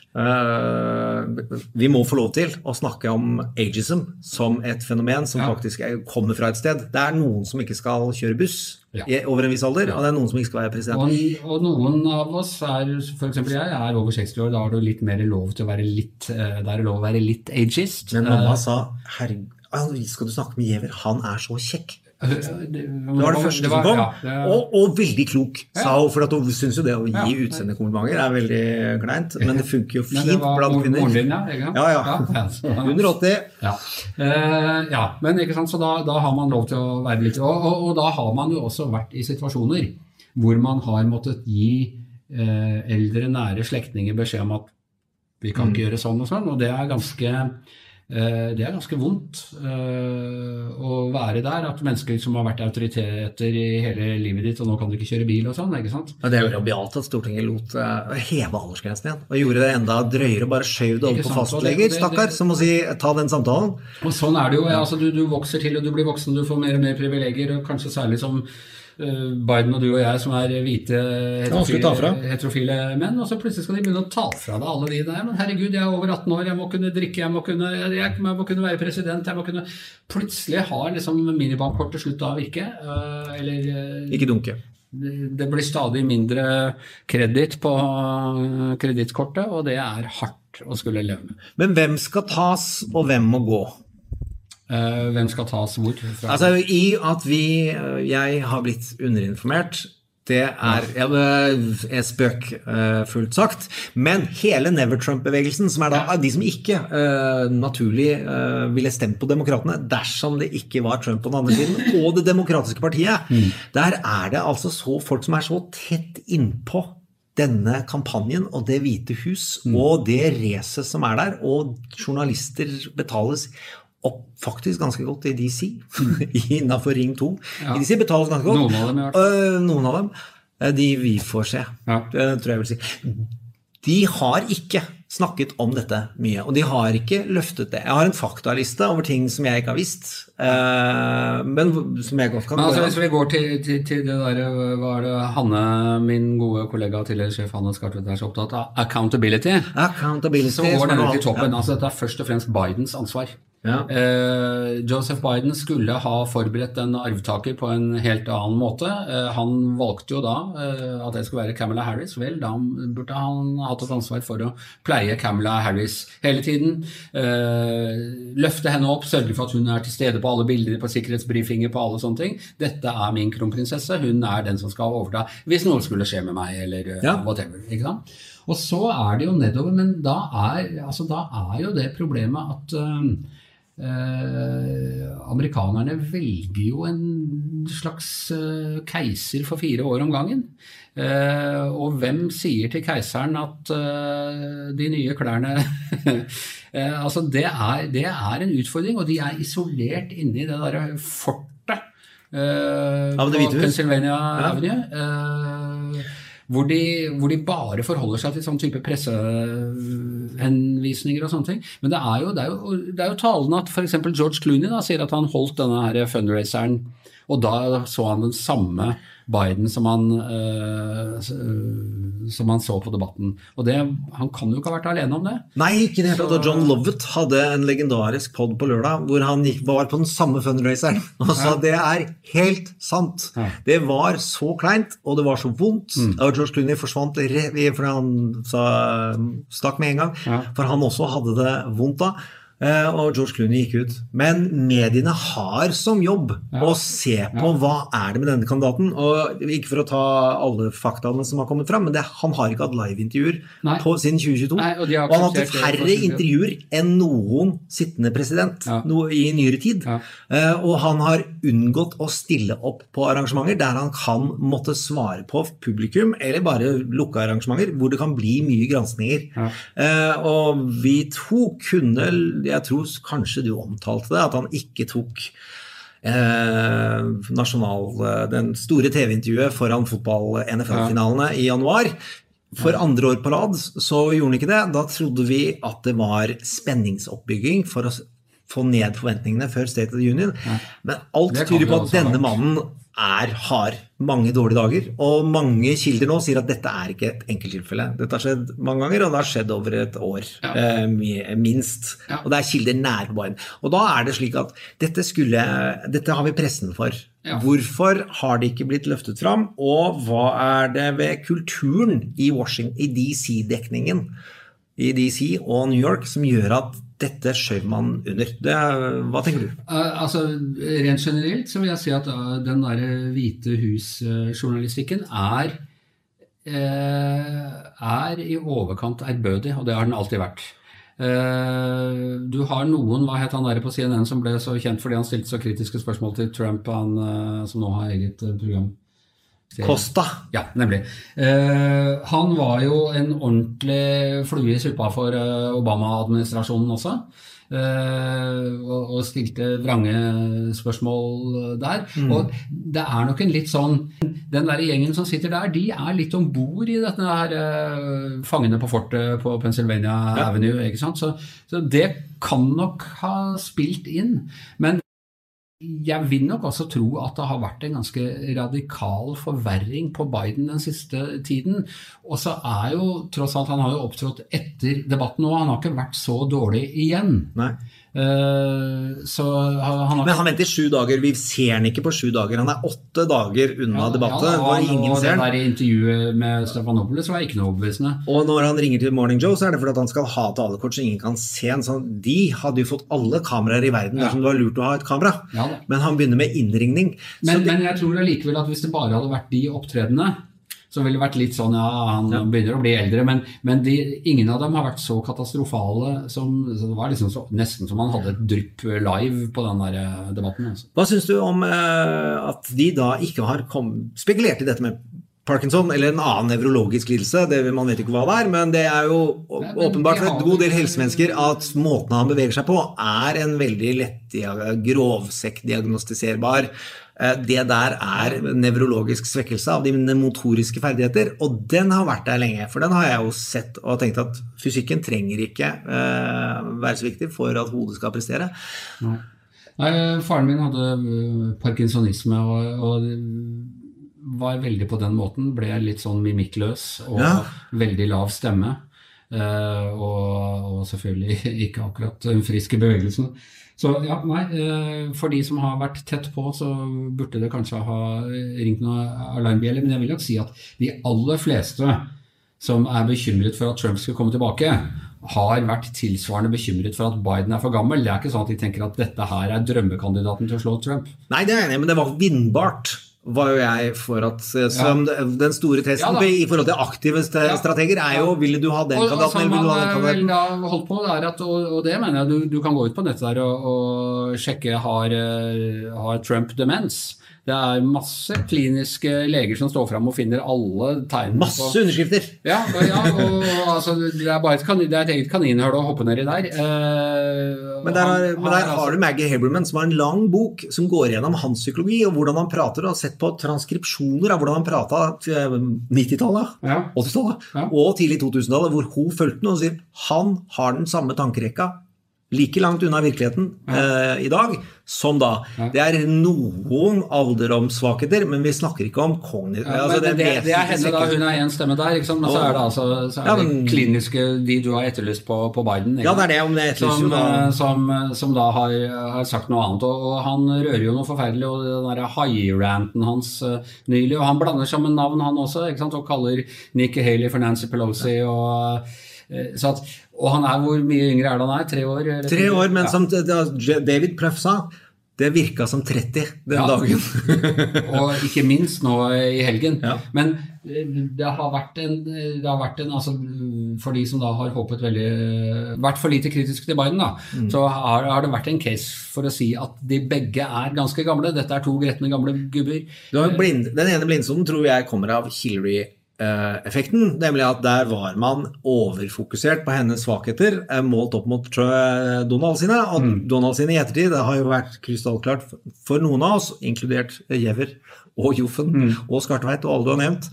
uh, vi må få lov til å snakke om ageism som et fenomen som ja. faktisk er, kommer fra et sted. Det er noen som ikke skal kjøre buss ja. over en viss alder, ja. og det er noen som ikke skal være president. Og, og noen av oss er, for eksempel jeg, er over seksti år, da har du litt mer lov til å være litt, det er lov å være litt ageist. Men mamma sa, herregud, skal du snakke med Giæver? Han er så kjekk. Det var det første som kom, ja, det... og, og veldig klok, sa hun, for at hun synes jo det å gi ja, utseendekommentarer er veldig kleint, men det funker jo fint blant kvinner. Din, ja, ikke? Ja, ja, ja. Under åtti. Ja. Uh, ja, men ikke sant, så da, da har man lov til å være litt, og, og, og da har man jo også vært i situasjoner hvor man har måttet gi uh, eldre nære slektninger beskjed om at vi kan ikke mm. gjøre sånn og sånn, og det er ganske... Det er ganske vondt uh, å være der, at mennesker som har vært autoriteter i hele livet ditt, og nå kan du ikke kjøre bil og sånn, ikke sant? Ja, det er jo rabialt at Stortinget lot uh, heve aldersgrensen igjen, og gjorde det enda drøyere, bare skjøv det over på fastleger, stakkar, som må si, ta den samtalen. Og sånn er det jo, ja, altså, du, du vokser til, og du blir voksen, du får mer og mer privilegier, og kanskje særlig som Biden og du og jeg som er hvite heterofile, heterofile menn, og så plutselig skal de begynne å ta fra deg alle de der, men herregud, jeg er over atten år, jeg må kunne drikke, jeg må kunne, jeg må kunne være president, jeg må kunne plutselig ha liksom minibankkort til slutt av virke, eller ikke dunke. Det blir stadig mindre kreditt på kredittkortet, og det er hardt å skulle leve med. Men hvem skal tas, og hvem må gå? Uh, hvem skal tas hvor? Fra? Altså, i at vi, jeg har blitt underinformert, det er, jeg spøk uh, fullt sagt, men hele Never Trump-bevegelsen, som er da de som ikke uh, naturlig uh, ville stemt på demokratene, dersom det ikke var Trump på den andre siden, og det demokratiske partiet, mm. der er det altså så folk som er så tett innpå denne kampanjen og det hvite hus, mm. og det racet som er der, og journalister betales opp faktisk ganske godt i D C, innenfor Ring to. Ja. I D C betales ganske godt. Noen av dem i hvert fall. Uh, noen av dem. Uh, de vi får se, ja. uh, tror jeg vil si. De har ikke snakket om dette mye, og de har ikke løftet det. Jeg har en faktaliste over ting som jeg ikke har visst, Uh, men som jeg godt kan men altså, hvis vi går til, til, til det der, hva er det Hanne, min gode kollega tidligere sjef Hanne Skartvedt er så opptatt av accountability, accountability så går den ut i toppen, ja. Altså dette er først og fremst Bidens ansvar. Ja. Uh, Joseph Biden skulle ha forberedt en arvtaker på en helt annen måte. Uh, han valgte jo da uh, at det skulle være Kamala Harris. Vel, da burde han hatt et ansvar for å pleie Kamala Harris hele tiden. Uh, løfte henne opp, sørge for at hun er til stede på alle bilder, på sikkerhetsbriefinger, på alle sånne ting. Dette er min kronprinsesse, hun er den som skal overta hvis noe skulle skje med meg, eller uh, ja. Whatever, ikke sant? Og så er det jo nedover, men da er, altså, da er jo det problemet at uh, Eh, amerikanerne velger jo en slags eh, keiser for fire år om gangen. Eh, og hvem sier til keiseren at eh, de nye klærne eh, altså det er, det er en utfordring, og de er isolert inne i det der fortet eh, på Pennsylvania ja. Avenue. Eh, Hvor de, hvor de bare forholder seg til sånn type pressehenvisninger og sånne ting. Men det er jo, det er jo, det er jo talende at for eksempel George Clooney da, sier at han holdt denne her fundraiseren, og da så han den samme Biden som han, uh, som han så på debatten. Og det, han kan jo ikke ha vært alene om det. Nei, ikke det helt. Så... John Lovett hadde en legendarisk podd på lørdag, hvor han gikk, var på den samme fundraiseren, og sa ja. Det er helt sant. Ja. Det var så kleint, og det var så vondt. Mm. Og George Clooney forsvant, for han sa, stakk med en gang, ja. For han også hadde det vondt da. Og George Clooney gikk ut. Men mediene har som jobb ja. Å se på ja. Hva er det med denne kandidaten, og ikke for å ta alle faktaene som har kommet frem, men det, han har ikke hatt live-intervjuer på, siden tjue tjueto, Nei, og, og han har hatt færre intervjuer enn noen sittende president ja. Noe i nyere tid, ja. Og han har unngått å stille opp på arrangementer der han kan måtte svare på publikum, eller bare lukke arrangementer, hvor det kan bli mye granskninger. Ja. Og vi to kunne jeg tror kanskje du omtalte det, at han ikke tok eh, nasjonal, den store T V-intervjuet foran fotball-N F L-finalene ja. I januar. For andre år på rad så gjorde han ikke det. Da trodde vi at det var spenningsoppbygging for å få ned forventningene før State of the Union. Ja. Men alt tyder på at denne mannen er, har mange dårlige dager, og mange kilder nå sier at dette er ikke et enkelttilfelle. Dette har skjedd mange ganger, og det har skjedd over et år, ja. eh, minst. Ja. Og det er kilder nær på Biden. Og da er det slik at dette, skulle, dette har vi pressen for. Ja. Hvorfor har det ikke blitt løftet fram, og hva er det ved kulturen i Washington, i D C-dekningen, i D C og New York, som gjør at dette skjøv man under. Det, hva tenker du? Uh, altså, rent generelt så vil jeg si at uh, den der hvite hus-journalistikken er, uh, er i overkant ærbødig, og det har den alltid vært. Uh, du har noen, hva het han der på C N N som ble så kjent fordi han stilte så kritiske spørsmål til Trump, han uh, som nå har eget uh, program. Costa. Ja, nemlig. Uh, han var jo en ordentlig flue i suppa for uh, Obama-administrasjonen også, uh, og, og stilte vrange spørsmål der. Mm. Og det er nok en litt sånn, den der gjengen som sitter der, de er litt ombord i dette her uh, fangene på fortet på Pennsylvania ja. Avenue, ikke sant? Så, så det kan nok ha spilt inn, men jeg vil nok også tro at det har vært en ganske radikal forverring på Biden den siste tiden, og så er jo, tross alt han har jo opptrådt etter debatten nå, han har ikke vært så dårlig igjen. Nei. Uh, så han har... Men han venter sju dager, vi ser han ikke på sju dager, han er åtte dager unna ja, debatten, ja, og, ingen og ser det der intervjuet med Stephanopoulos var ikke noe overbevisende. Og når han ringer til Morning Joe, så er det fordi at han skal ha til alle kort, så ingen kan se en sånn, de hadde jo fått alle kameraer i verden, ja. Dersom det var lurt å ha et kamera, ja, men han begynner med innringning. Men, det... men jeg tror allikevel at hvis det bare hadde vært de opptredende, så ville det vært litt sånn, ja, han ja. Begynner å bli eldre, men, men de, ingen av dem har vært så katastrofale, som, så det var liksom så, nesten som han hadde et drypp live på den der debatten. Altså. Hva synes du om uh, at de da ikke har kom, spekulert i dette med Parkinson, eller en annen nevrologisk lidelse, det, man vet ikke hva det er, men det er jo Nei, åpenbart for et god del helsemennesker at måten han beveger seg på er en veldig lett grovsekkdiagnostiserbar. Det der er nevrologisk svekkelse av de motoriske ferdigheter, og den har vært der lenge, for den har jeg jo sett og tenkt at fysikken trenger ikke uh, være så viktig for at hodet skal prestere. Nei. Nei, faren min hadde parkinsonisme og, og var veldig på den måten, ble litt sånn mimikkløs og ja. Veldig lav stemme. Uh, og, og selvfølgelig ikke akkurat den friske bevegelsen. Så ja, nei, uh, for de som har vært tett på, så burde det kanskje ha ringt noen alarmbjeller, men jeg vil nok si at de aller fleste som er bekymret for at Trump skal komme tilbake, har vært tilsvarende bekymret for at Biden er for gammel. Det er ikke sånn at de tenker at dette her er drømmekandidaten til å slå Trump. Nei, det er enig, men det var vinnbart. Var jo jeg for at som ja. Den store testen ja, i forhold til aktive strateger er jo, ville du ha den kandidaten eller vil du ha den kandidaten? Og som man holdt på er at, og, og det mener jeg, du, du kan gå ut på nettet der og, og sjekke har, har Trump demens. Det er masse kliniske leger som står frem og finner alle tegn masse på... Masse underskrifter! Ja, og, ja og, og altså, det er bare et, kanin, det er et eget kaninhøl å hoppe ned i der. Uh, men der, har, han, men der har, har du Maggie Haberman, som har en lang bok som går gjennom hans psykologi, og hvordan han prater, og har sett på transkripsjoner av hvordan han pratet nittitallet, ja. åttitallet, ja. Og tidlig to-tusentallet, hvor hun følte noe og sier, han har den samme tankerekka, like langt unna virkeligheten ja. eh, i dag, som da. Ja. Det er noen alderdomssvakheter, men vi snakker ikke om kognitiv. Ja, altså, det, det, det er henne da, hun er en stemme der, ikke sant? Men så er det altså så er ja, men, det kliniske, de du har etterlyst på, på Biden. Ikke? Ja, det er det, om det er etterlyst. Som, da. Som, som da har, har sagt noe annet, og, og han rører jo noe forferdelig, og den der high-ranten hans uh, nylig, og han blander sammen navn han også, ikke sant? Og kaller Nikki Haley for Nancy Pelosi, og så at, og han er hvor mye yngre er det han er? Tre år? Eller? Tre år, men ja. Som David Plouffe sa, det virket som tretti den ja. Dagen. Og ikke minst nå i helgen. Ja. Men det har vært en, det har vært en altså, for de som da har håpet veldig, vært for lite kritisk til Biden da, mm. så har, har det vært en case for å si at de begge er ganske gamle. Dette er to gretne gamle gubber. Blind, den ene blindsonen tror jeg kommer av Hillary effekten, nemlig at der var man overfokusert på hennes svakheter, målt opp mot Donald sine, og mm. Donald sine i ettertid, det har jo vært krystallklart for noen av oss, inkludert Jever og Joffen mm. og Skartveit og alle du har nevnt.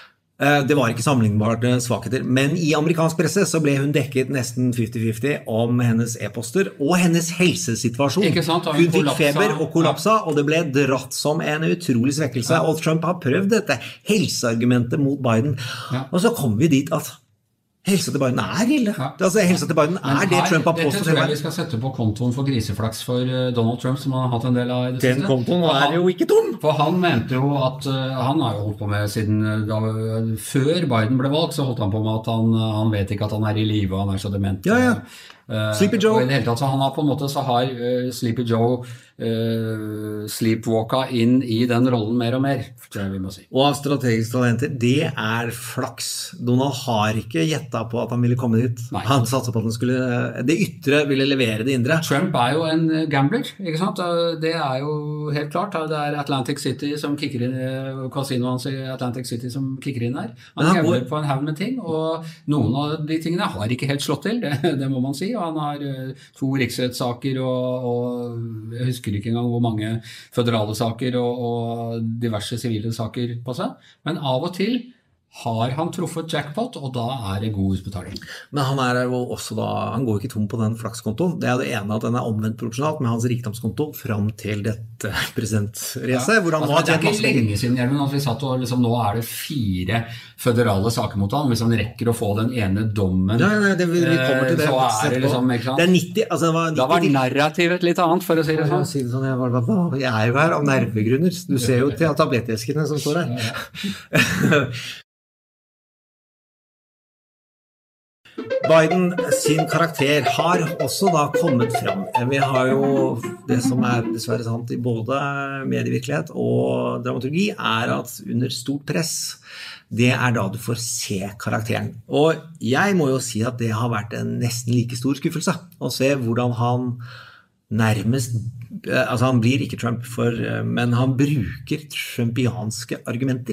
Det var ikke sammenlignbare svakheter, men i amerikansk presse så ble hun dekket nesten femti-femti om hennes e-poster og hennes helsesituasjon. Sant, hun fikk feber og kollapsa, og det ble dratt som en utrolig svekkelse, og Trump har prøvd dette helseargumentet mot Biden. Ja. Og så kom vi dit at helsa til Biden er ille. Ja. Altså, helsa til Biden er det Trump har påstått. Dette tror jeg vi skal sette på kontoen for griseflaks for Donald Trump, som han har hatt en del av i det Den siste. Kontoen er han, jo ikke tom! For han mente jo at, uh, han har jo holdt på med siden, da, før Biden ble valgt, så holdt han på med at han, han vet ikke at han er i live, og han er så dement. Ja, ja. Uh, Sleepy Joe. Og i det hele tatt, så han har på en måte, så har uh, Sleepy Joe uh, sleepwalka inn i den rollen mer og mer, tror jeg vi må si. Og av strategiske talenter, det er flaks. Donald har ikke gjettet på at han ville komme dit. Nei. Han satset på at han skulle, det ytre ville levere det indre. Trump er jo en gambler, ikke sant? Det er jo helt klart. Det er Atlantic City som kicker inn, kasinoen hans i Atlantic City som kicker inn her. Han, han gambler går... på en haug med ting, og noen av de tingene har ikke helt slått til, det, det må man si. Og han har uh, to riksrettssaker og, og jeg husker ikke engang hvor mange føderale saker og, og diverse sivile saker på seg. Men av og til har han truffet jackpot, og da er det god utbetaling. Men han er jo også da, han går ikke tom på den flakskontoen. Det er det ene at den er omvendt proporsjonalt med hans rikdomskonto frem til dette presidentrace, ja. hvor han altså, har det er ikke lenge siden, Gjermund, at vi satt og liksom, nå er det fire føderale saker mot han, hvis han rekker å få den ene dommen, ja, nei, det, vi kommer til det, så er det liksom, ikke sant? Det er nitti, altså det var nitti, da var narrativet litt annet, for å si det sånn. Si det sånn jeg, var, jeg er jo her av nervegrunner, du ser jo til tabletteskene som står her. Ja, ja. Biden sin karakter har også da kommet frem. Vi har jo det som er dessverre sant i både medievirkelighet og dramaturgi, er at under stort press, det er da du får se karakteren. Og jeg må jo si at det har vært en nesten like stor skuffelse å se hvordan han nærmest, altså han blir ikke Trump, for, men han bruker trumpianske argumenter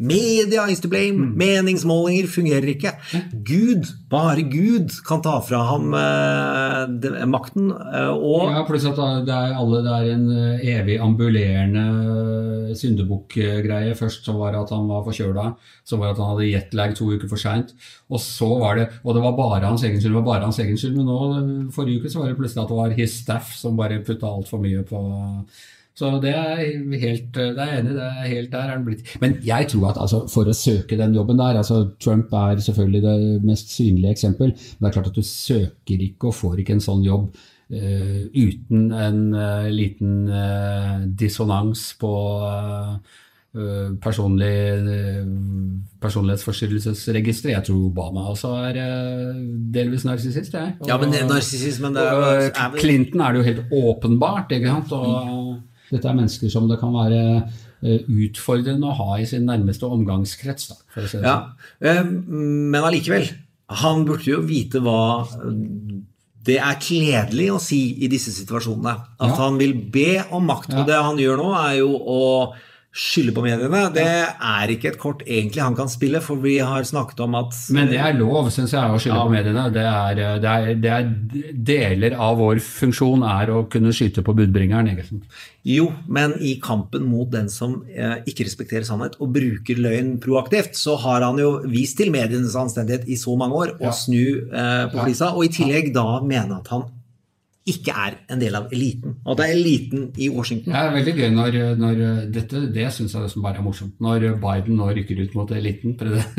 Media is to blame, mm. meningsmålinger fungerer ikke. Gud, bare Gud kan ta fra ham uh, de, makten. Uh, og ja, pluss at det er, alle, det er en evig ambulerende syndebukk-greie. Først så var det at han var forkjøla, så var det at han hadde jetlag to uker for sent, og så var det, og det var bare hans egen skyld, det var bare hans egen skyld, men nå, forrige uke så var det plutselig at det var his staff som bare puttet alt for mye på. Så det er helt, det er enig, det er helt der er den blitt. Men jeg tror at altså, for å søke den jobben der, altså Trump er selvfølgelig det mest synlige eksempel, men det er klart at du søker ikke og får ikke en sånn jobb uh, uten en uh, liten uh, dissonans på uh, uh, personlig uh, personlighetsforstyrrelsesregister. Jeg tror Obama også er uh, delvis narsissist, jeg. Og, ja, men narsissismen det er, er Clinton er det jo helt åpenbart, ikke sant? Og dette er mennesker som det kan være utfordrende å ha i sin nærmeste omgangskrets. Da, for å si det ja, men allikevel, han burde jo vite hva det er kledelig å si i disse situasjonene. At ja. Han vil be om makt, og det han gjør nå er jo å skylde på mediene. Det er ikke et kort egentlig han kan spille, for vi har snakket om at men det er lov, synes jeg, å skylde ja. På mediene. Det er, det, er, det er deler av vår funksjon er å kunne skyte på budbringeren, egentlig. Jo, men i kampen mot den som eh, ikke respekterer sannhet og bruker løgn proaktivt, så har han jo vist til medienes anstendighet i så mange år, og ja. Snu eh, på flisa, og i tillegg da mener at han ikke er en del av eliten, og det er eliten i Washington. Det er veldig gøy når, når dette, det synes jeg det som bare er morsomt, når Biden nå rykker ut mot eliten.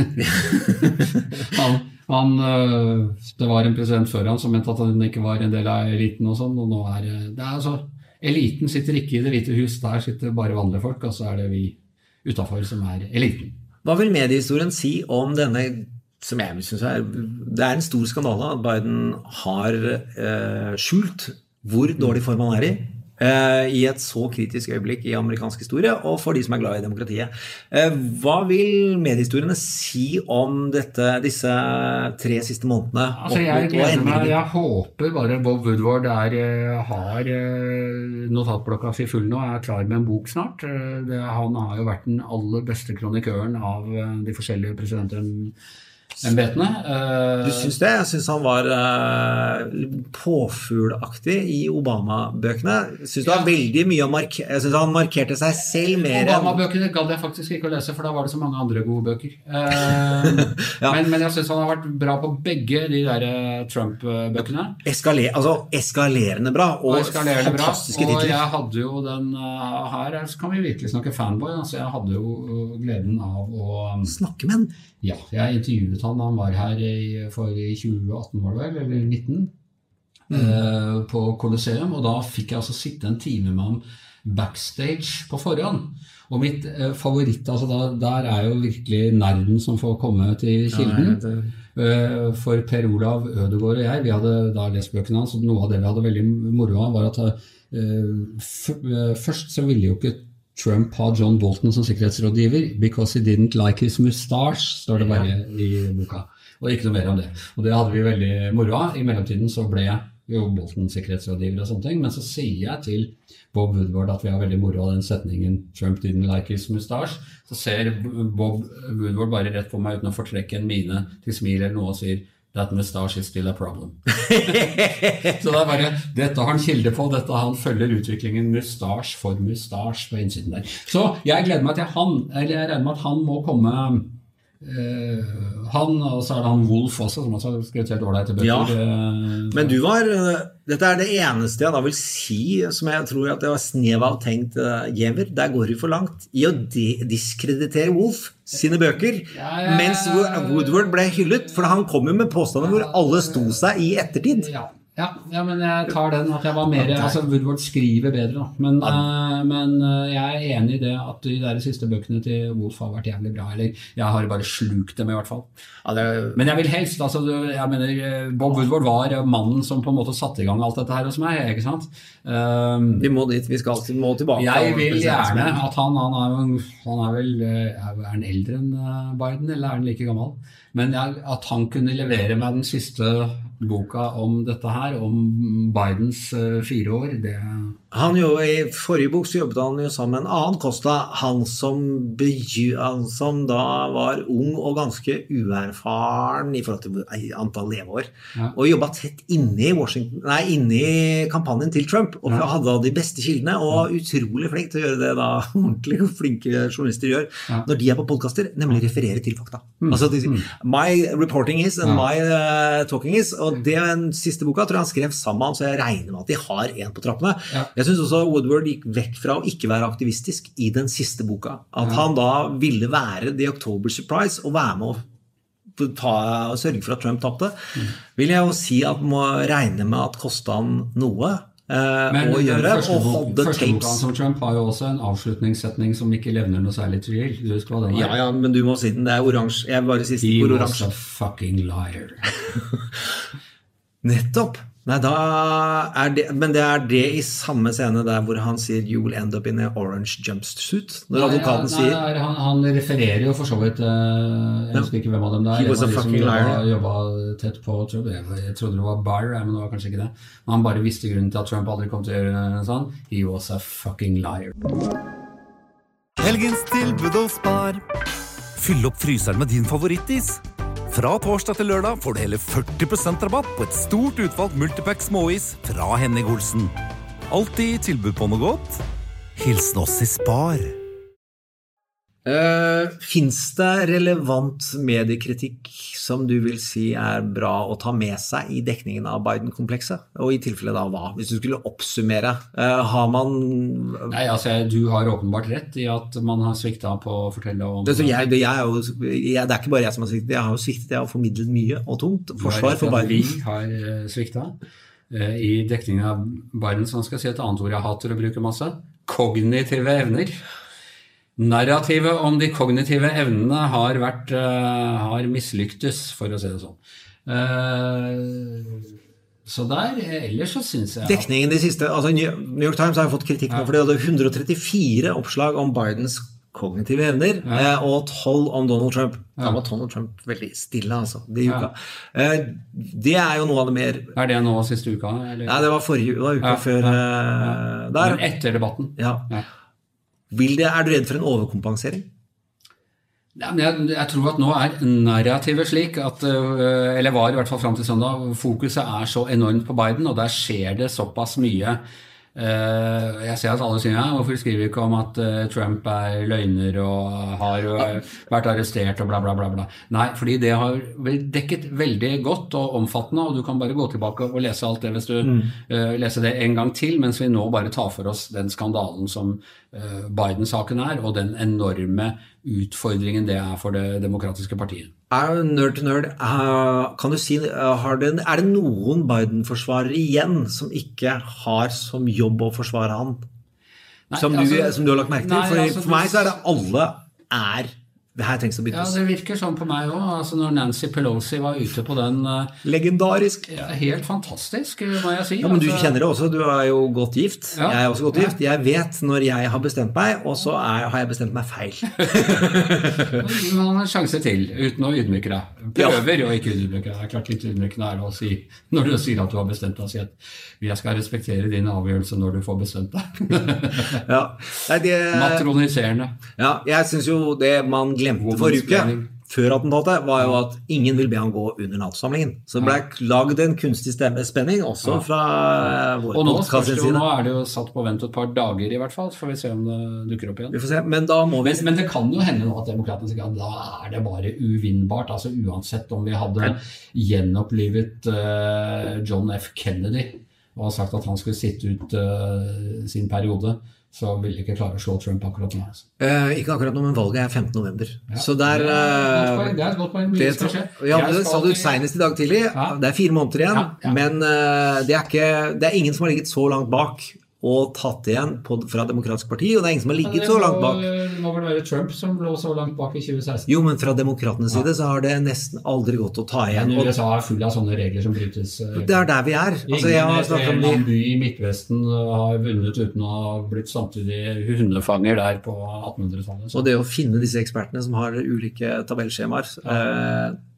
han, han, det var en president før han som mente at han ikke var en del av eliten og sånn, og nå er det er altså, eliten sitter ikke i det hvite hus, der sitter bare vanlige folk, og så er det vi utenfor som er eliten. Hva vil mediehistorien si om denne som jeg synes er, det er en stor skandale at Biden har eh, skjult hvor dårlig form han er i, eh, i et så kritisk øyeblikk i amerikansk historie, og for de som er glad i demokratiet. Eh, hva vil mediehistoriene si om dette, disse tre siste månedene? Altså jeg gleder meg, jeg håper bare Bob Woodward er, har notatblokka si full nå, er klar med en bok snart. Det, han har jo vært den aller beste kronikøren av de forskjellige presidentene embetene. Du synes det? Jeg synes han var uh, påfuglaktig i Obama-bøkene. Jeg synes det var veldig mye å markere. Jeg synes han markerte seg selv mer. Obama-bøkene gadd jeg faktisk ikke å lese, for da var det så mange andre gode bøker. Uh, ja. men, men jeg synes han har vært bra på begge de der Trump-bøkene. Eskaler, altså eskalerende bra, og, og eskalerende fantastiske bra. Og titler. jeg hadde jo den uh, her, så kan vi virkelig snakke fanboy. Altså jeg hadde jo gleden av å um, snakke med han. Ja, jeg intervjuet han, han var her i, for i tjue atten var det vel, eller nitten, mm. eh, på Colosseum, og da fikk jeg altså sitte en time med ham backstage på forhånd. Og mitt eh, favoritt, altså da, der er jo virkelig nerden som får komme til kilden. Ja, det... eh, for Per Olav Ødegård og jeg, vi hadde da lest bøkene hans, og noe av det vi hadde veldig moro av var at eh, f- først så ville jo ikke Trump har John Bolton som sikkerhetsrådgiver because he didn't like his mustache, står det bare i boka. Og ikke noe mer om det. Og det hadde vi veldig moro av. I mellomtiden så ble jo Bolton sikkerhetsrådgiver og sånne ting, men så sier jeg til Bob Woodward at vi har veldig moro av den setningen Trump didn't like his mustache. Så ser Bob Woodward bare rett på meg uten å fortrekke en mine til smil eller noe og sier that mustache is still a problem. Så det er bare, dette har han kilde på, dette han følger utviklingen mustache for mustache på innsiden der. Så jeg gleder meg til han, eller jeg regner med at han må komme, uh, han, og så er det han Wolf også, som også har skrevet helt ålreit til bøker. Ja, men du var, dette er det eneste jeg da vil si, som jeg tror at det var snev av tenkt uh, Giæver, der går det for langt i å de- diskreditere Wolf sine bøker, ja, ja, ja. Mens Woodward ble hyllet, for han kom jo med påstander hvor alle sto seg i ettertid. Ja, ja, ja men jeg tar den at jeg var mer, altså Woodward skriver bedre da, men, uh, men uh, jeg er enig i det at de der siste bøkene til Wolf har vært jævlig bra, eller jeg har bare slukt dem i hvert fall. Ja, det... Men jeg vil helst, altså, jeg mener, Bob Woodward var mannen som på en måte satte i gang alt dette her hos meg, ikke sant? Um, vi må dit, vi skal alltid må tilbake. Jeg vil gjerne at han, han er jo, han er vel, er han eldre enn Biden, eller er han like gammel? Men jeg, at han kunne levere meg den siste boka om dette her, om Bidens uh, fire år, det... Han jo, I forrige bok så jobbet han jo sammen med en annen Costa, han som, begy- han som da var ung og ganske uerfaren I forhold til antall leveår, ja. Og jobbet tett inne I Washington, nei, inne I kampanjen til Trump, og ja. Hadde de beste kildene, og utrolig flink til å gjøre det da ordentlig flinke journalister gjør, ja. Når de er på podcaster, nemlig referere til fakta. Mm. Altså, de, my reporting is, and ja. My uh, talking is, og det den siste boka tror jeg han skrev sammen, så jeg regner med at de har en på trappene. Ja. Jeg synes også Woodward gikk vekk fra å ikke være aktivistisk I den siste boka. At ja. Han da ville være The October Surprise og være med å ta, sørge for at Trump tappte. Mm. Vil jeg jo si at må regne med at kostet han noe eh, men, å gjøre. Første, og holde første boka som Trump har jo også en avslutningssetning som ikke levner noe særlig tvil. Du husker hva det var? Ja, ja, men du må si den. Det er oransje. Jeg bare sier stikkord oransje. He was a fucking liar. Nettopp. Nei, da er det, men det er det I samme scene der hvor han sier you will end up in a orange jumpsuit når advokaten nei, sier nei, han, han refererer jo for så vidt jeg husker ikke hvem av dem der he was a fucking liar jobbet tett på Trump jeg, jeg trodde det var Barr, men det var kanskje ikke det men han bare visste grunnen til at Trump aldri kom til å gjøre en sånn he was a fucking liar Helgens tilbud og spar fyll opp fryseren med din favorittis Fra torsdag til lørdag får du hele førti prosent rabatt på et stort utvalgt multipack småis fra Henning Olsen. Alltid tilbud på noe godt. Hilsen oss I Spar. Uh, finns det relevant mediekritikk som du vil si er bra å ta med seg I dekningen av Biden-komplekset? Og I tilfelle da hva? Hvis du skulle oppsummere, uh, har man... Nei, altså, du har åpenbart rett I at man har sviktet på å fortelle om... Det, jeg, det, jeg er jo, jeg, det er ikke bare jeg som har sviktet, jeg har jo sviktet, jeg har formidlet mye og tungt forsvar for Biden. Vi har uh, sviktet uh, I dekningen av Biden, som skal si et annet ord jeg hater å bruke masse, kognitive evner. Narrativet om de kognitive evnene har vært uh, har mislyktes for å si det sånn. Uh, så der ellers så synes jeg dekningen de siste altså New York Times har fått kritikk nå ja. For det hadde one hundred thirty-four oppslag om Bidens kognitive evner ja. uh, og twelve om Donald Trump. Da ja. Var Donald Trump veldig stille altså de uka. Ja. Uh, det er jo noe av det mer Er det nå siste uka eller? Nei, det var forrige det var uka ja. Før uh, ja. Der. Men etter debatten. Ja. Ja. Vil det, er du redd for en overkompensering? Ja, men jeg, jeg tror at nå er narrativet slik at, eller var I hvert fall frem til søndag, fokuset er så enormt på Biden, og der skjer det såpass mye. Uh, jeg ser at alle sier, ja, hvorfor skriver vi ikke om at uh, Trump er løgner og har uh, vært arrestert og bla bla bla bla. Nei, fordi det har dekket veldig godt og omfattende, og du kan bare gå tilbake og lese alt det hvis du mm. uh, leser det en gang til, mens vi nå bare tar for oss den skandalen som uh, Biden-saken er, og den enorme utfordringen det er for det demokratiske partiet. Er nerd til nerd, uh, kan du si, uh, har det, er det noen Biden-forsvarere igjen som ikke har som jobb å forsvare han? Nei, som, du, altså, som du har lagt merke til? Nei, for, altså, for meg så er det alle er det her trengs å byttes. Ja, det virker sånn på meg også. Altså, når Nancy Pelosi var ute på den... Uh, legendarisk. Ja, helt fantastisk, må jeg si. Ja, men altså, du kjenner det også. Du er jo godt gift. Ja, jeg er også godt ja. Gift. Jeg vet når jeg har bestemt meg, og så er, har jeg bestemt meg feil. Man har en sjanse til, uten å ydmyke deg. Prøver ja. Og ikke ydmyke deg. Det er klart litt ydmykende er det å si, når du sier at du har bestemt deg, si at jeg skal respektere din avgjørelse når du får bestemt deg. ja. Nei, det... Matroniserende. Ja, jeg synes jo det man glemte forrige uke, før attentatet, var jo at ingen vil be han gå under NATO-samlingen. Så det ble laget en kunstig spenning, også fra vår og nå, spørste, jo, nå er det jo satt på vent et par dager i hvert fall, så får vi se om det dukker opp igjen. Vi får se, men da må vi... Men, men det kan jo hende nå at demokratene sier at da er det bare uvinnbart, altså uansett om vi hadde gjenopplivet uh, John F. Kennedy, og sagt at han skulle sitte ut uh, sin periode, så vil ikke klare å slå Trump akkurat nå. Altså. Eh, ikke akkurat nå, men valget er femtende november. Ja. Så der... Det er, det er et godt poeng. Mye skal skje. Ja, det sa du senest I dag tidlig. Ja. Det er fire måneder igjen, ja, ja. Men uh, det, er ikke, det er ingen som har ligget så langt bak og tatt igjen på, fra Demokratisk parti, og det er ingen som har ligget så langt bak. Det må vel være Trump som lå så langt bak I tjue seksten. Jo, men fra demokratenes side ja. Så har det nesten aldri gått å ta igjen. Men U S A er full av sånne regler som brytes. Det er der vi er. Altså, jeg har snakket om de... En by I Midtvesten har vunnet uten å ha blitt samtidig hundefanger der på attenhundretallet. Og det å finne disse ekspertene som har ulike tabellskjemaer, ja. eh,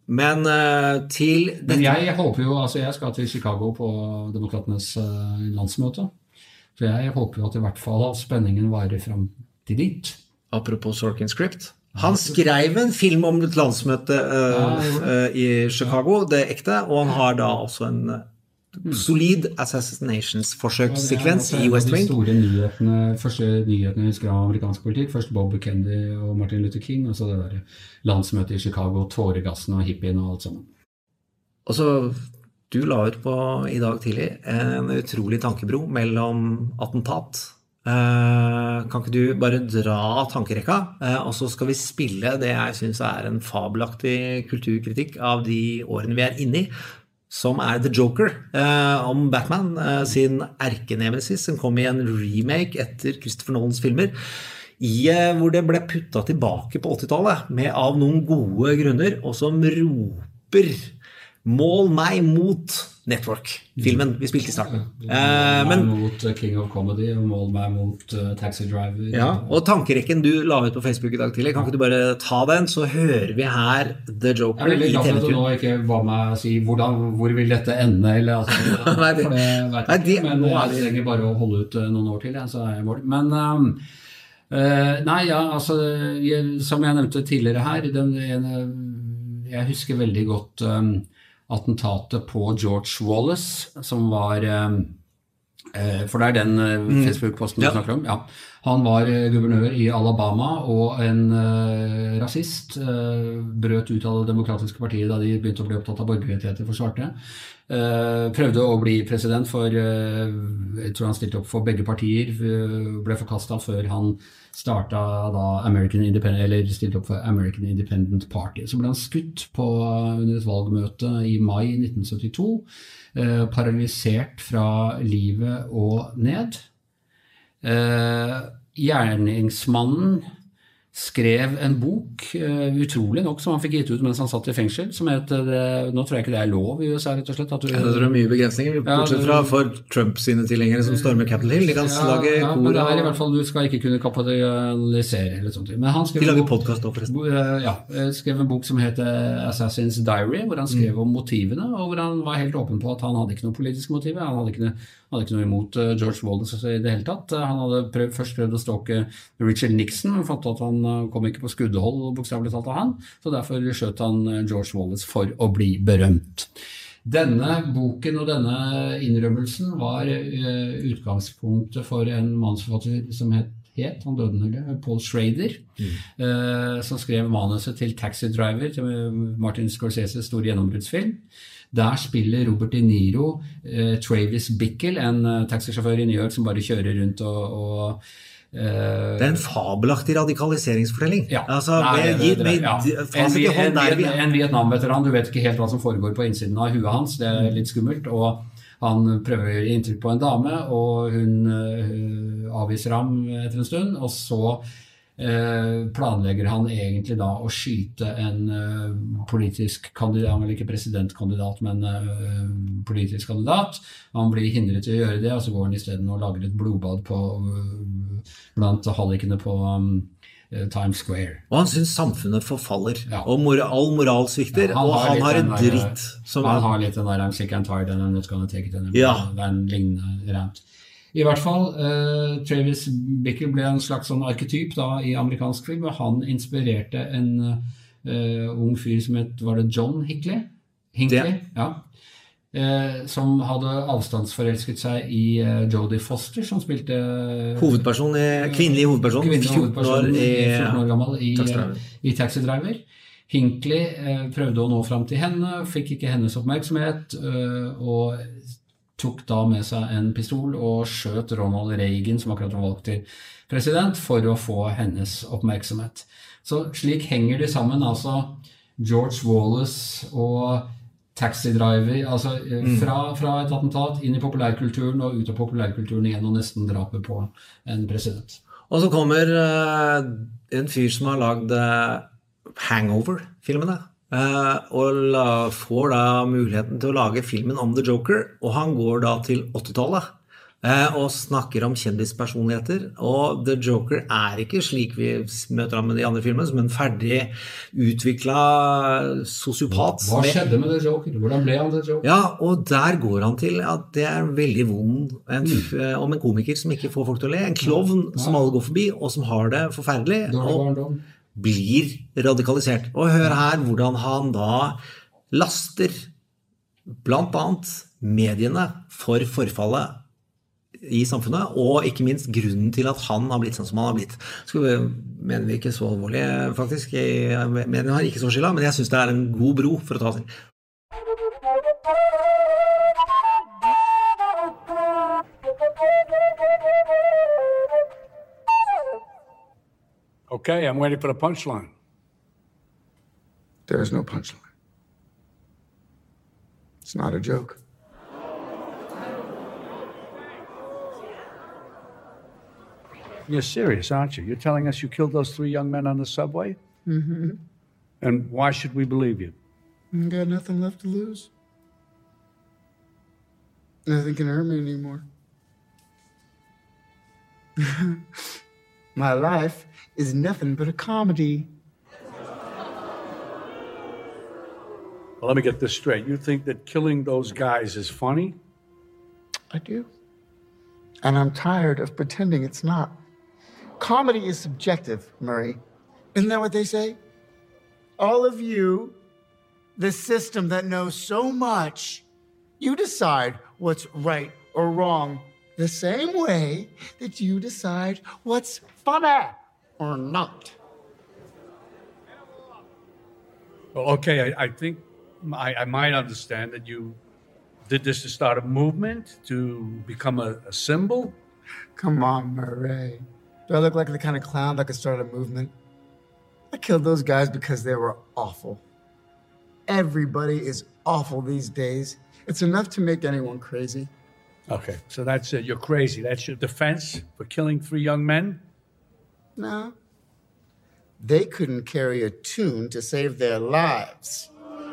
Men uh, til dette... Men jeg håper jo, altså jeg skal til Chicago på demokratenes uh, landsmøte, så jeg håper jo at i hvert fall spenningen varer frem til dit. Apropos Sorkin Script. Han skrev en film om et landsmøte uh, uh, i Chicago, det ekte, og han har da også en uh, solid assassinations-forsøkssekvens i West Wing. De store nyhetene, første nyhetene vi skrev av amerikansk politikk, først Bob Kennedy og Martin Luther King, og så det der landsmøtet i Chicago, tåregassen og hippien og alt sammen. Og så, du la ut på i dag tidlig en utrolig tankebro mellom attentat. Uh, kan ikke du bare dra tankerekka, uh, og så skal vi spille det jeg synes er en fabelaktig kulturkritikk av de årene vi er inne i, som er The Joker, uh, om Batman, uh, sin erkenemesis, som kom i en remake etter Christopher Nolans filmer, i, uh, hvor det ble puttet tilbake på åttitallet, med av noen gode grunner, og som roper mål meg mot Network-filmen vi spilte i starten. Mål meg men, mot King of Comedy, og mål meg mot uh, Taxi Driver. Ja, og tankerekken du la ut på Facebook i dag tidlig, kan ikke du bare ta den, så hører vi her The Joker i T V-turen. Jeg er veldig glad for at du nå ikke var med å si hvordan, hvor vil dette ende, eller altså, nei, det, for det vet jeg ikke, men jeg trenger bare å holde ut noen år til, så er jeg mål. Men um, uh, nei, ja, altså, jeg, som jeg nevnte tidligere her, den, jeg, jeg husker veldig godt um, attentatet på George Wallace, som var, eh, for det er den eh, Facebook-posten du ja. snakker om, ja. Han var eh, guvernør i Alabama, og en eh, rasist eh, brøt ut av det demokratiske partiet da de begynte å bli opptatt av borgerrettigheter for svarte. Eh, prøvde å bli president for, eh, jeg tror han stilte opp for begge partier, ble forkastet før han startet da American Independent, eller stilte opp for American Independent Party. Så ble han skutt på under et valgmøte i mai nitten syttito, eh, paralysert fra livet og ned. Eh, gjerningsmannen skrev en bok, uh, utrolig nok, som han fikk gitt ut mens han satt i fengsel, som heter, uh, nå tror jeg ikke det er lov i U S A, rett og slett. At du, ja, det er mye begrensninger, bortsett fra for Trump sine tilhengere som stormer Capitol Hill. De kan ja, lage ja, kor. Men det er i hvert fall, du skal ikke kunne kapitalisere eller sånt. Men han skrev De lager podcast også, forresten. Uh, ja, skrev en bok som heter Assassin's Diary, hvor han skrev mm. om motivene, og hvor han var helt åpen på at han hadde ikke noe politisk motiv, han hadde ikke noe, hadde ikke noe imot uh, George Wallace i det hele tatt. Han hadde prøv, først prøvd å stalke Richard Nixon, og fant at han kom ikke på skuddhold bokstavelig talt av han, så derfor skjøt han George Wallace for å bli berømt. Denne boken og denne innrømmelsen var uh, utgangspunktet for en mannsforfatter som het, het han døde nylig, Paul Schrader, mm. uh, som skrev manuset til Taxi Driver, til Martin Scorseses store gjennombruddsfilm. Der spiller Robert De Niro uh, Travis Bickle, en uh, taxisjåfør i New York som bare kjører rundt og, og Det er en fabelaktig radikaliseringsfortelling. Ja. Altså, Nei, med, det, det, med, ja. en, en, en, en Vietnam-veteran, du vet ikke helt hva som foregår på innsiden av huet hans, det er litt skummelt, og han prøver å gi inntrykk på en dame, og hun uh, avviser ham etter en stund, og så uh, planlegger han egentlig da å skyte en uh, politisk kandidat, han er ikke presidentkandidat, men uh, politisk kandidat. Han blir hindret til å gjøre det, og så går han i stedet og lager et blodbad på uh, blant hallikene på um, Times Square. Og han synes samfunnet forfaller, ja. og mor all moral svikter, ja, og han har en dritt. Som han har litt den der, I'm sick and tired, and I'm not gonna take it anymore. Ja. Det er en lignende rant. I hvert fall, uh, Travis Bickle ble en slags sånn arketyp da, i amerikansk film, og han inspirerte en uh, ung fyr som het, var det John Hinckley? Hinckley, ja. ja. Eh, som hadde avstandsforelsket seg i eh, Jodie Foster, som spilte eh, hovedperson, kvinnelig hovedperson, kvinnelig hovedperson i, fjorten år gammel i Taxi Driver. I Taxi Driver. Hinckley eh, prøvde å nå frem til henne, fikk ikke hennes oppmerksomhet, eh, og tok da med seg en pistol og skjøt Ronald Reagan, som akkurat var valgt til president, for å få hennes oppmerksomhet. Så slik henger det sammen, altså George Wallace og Taxi Driver, altså mm. fra, fra et attentat inn i populærkulturen og ut av populærkulturen igjen og nesten drapet på en president. Og så kommer uh, en fyr som har lagd uh, Hangover-filmene, uh, og la, får da muligheten til å lage filmen om The Joker, og han går da til åttitallet. og snakker om kjendispersonligheter, og The Joker er ikke slik vi møter ham med de andre filmene, som en ferdig utviklet sosiopat. Hva skjedde med The Joker? Hvordan ble han The Joker? Ja, og der går han til at det er veldig vond en, mm. om en komiker som ikke får folk til å le, en klovn ja. Som alle går forbi, og som har det forferdelig, og blir radikalisert. Og hør her hvordan han da laster blant annet mediene for forfallet i samfunnet, og ikke minst grunnen til at han har blitt sånn som han har blitt. Så mener vi ikke så alvorlig, faktisk. Mediene har ikke så skylda, men jeg synes det er en god bro for å ta seg. Okay, I'm waiting for the punchline. There is no punchline. It's not a joke. You're serious, aren't you? You're telling us you killed those three young men on the subway? Mm-hmm. And why should we believe you? I got nothing left to lose. Nothing can hurt me anymore. My life is nothing but a comedy. Well, let me get this straight. You think that killing those guys is funny? I do. And I'm tired of pretending it's not. Comedy is subjective, Murray. Isn't that what they say? All of you, the system that knows so much, you decide what's right or wrong the same way that you decide what's funny or not. Well, okay, I, I think I, I might understand that you did this to start a movement, to become a, a symbol? Come on, Murray. Do I look like the kind of clown that could start a movement? I killed those guys because they were awful. Everybody is awful these days. It's enough to make anyone crazy. Okay, so that's it. You're crazy. That's your defense for killing three young men? No. They couldn't carry a tune to save their lives.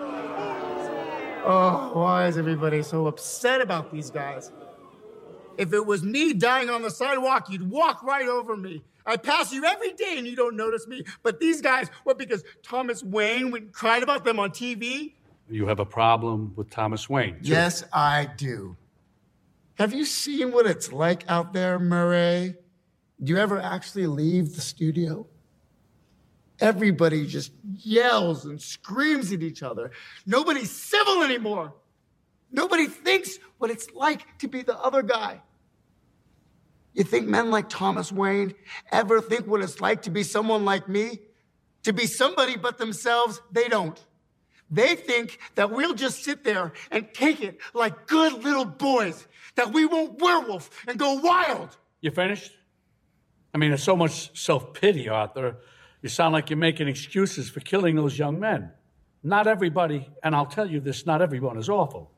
Oh, why is everybody so upset about these guys? If it was me dying on the sidewalk, you'd walk right over me. I pass you every day and you don't notice me. But these guys, what, because Thomas Wayne went and cried about them on T V? You have a problem with Thomas Wayne, too. Yes, I do. Have you seen what it's like out there, Murray? Do you ever actually leave the studio? Everybody just yells and screams at each other. Nobody's civil anymore. Nobody thinks what it's like to be the other guy. You think men like Thomas Wayne ever think what it's like to be someone like me? To be somebody but themselves? They don't. They think that we'll just sit there and take it like good little boys, that we won't werewolf and go wild. You finished? I mean, there's so much self-pity, Arthur. You sound like you're making excuses for killing those young men. Not everybody, and I'll tell you this, not everyone is awful.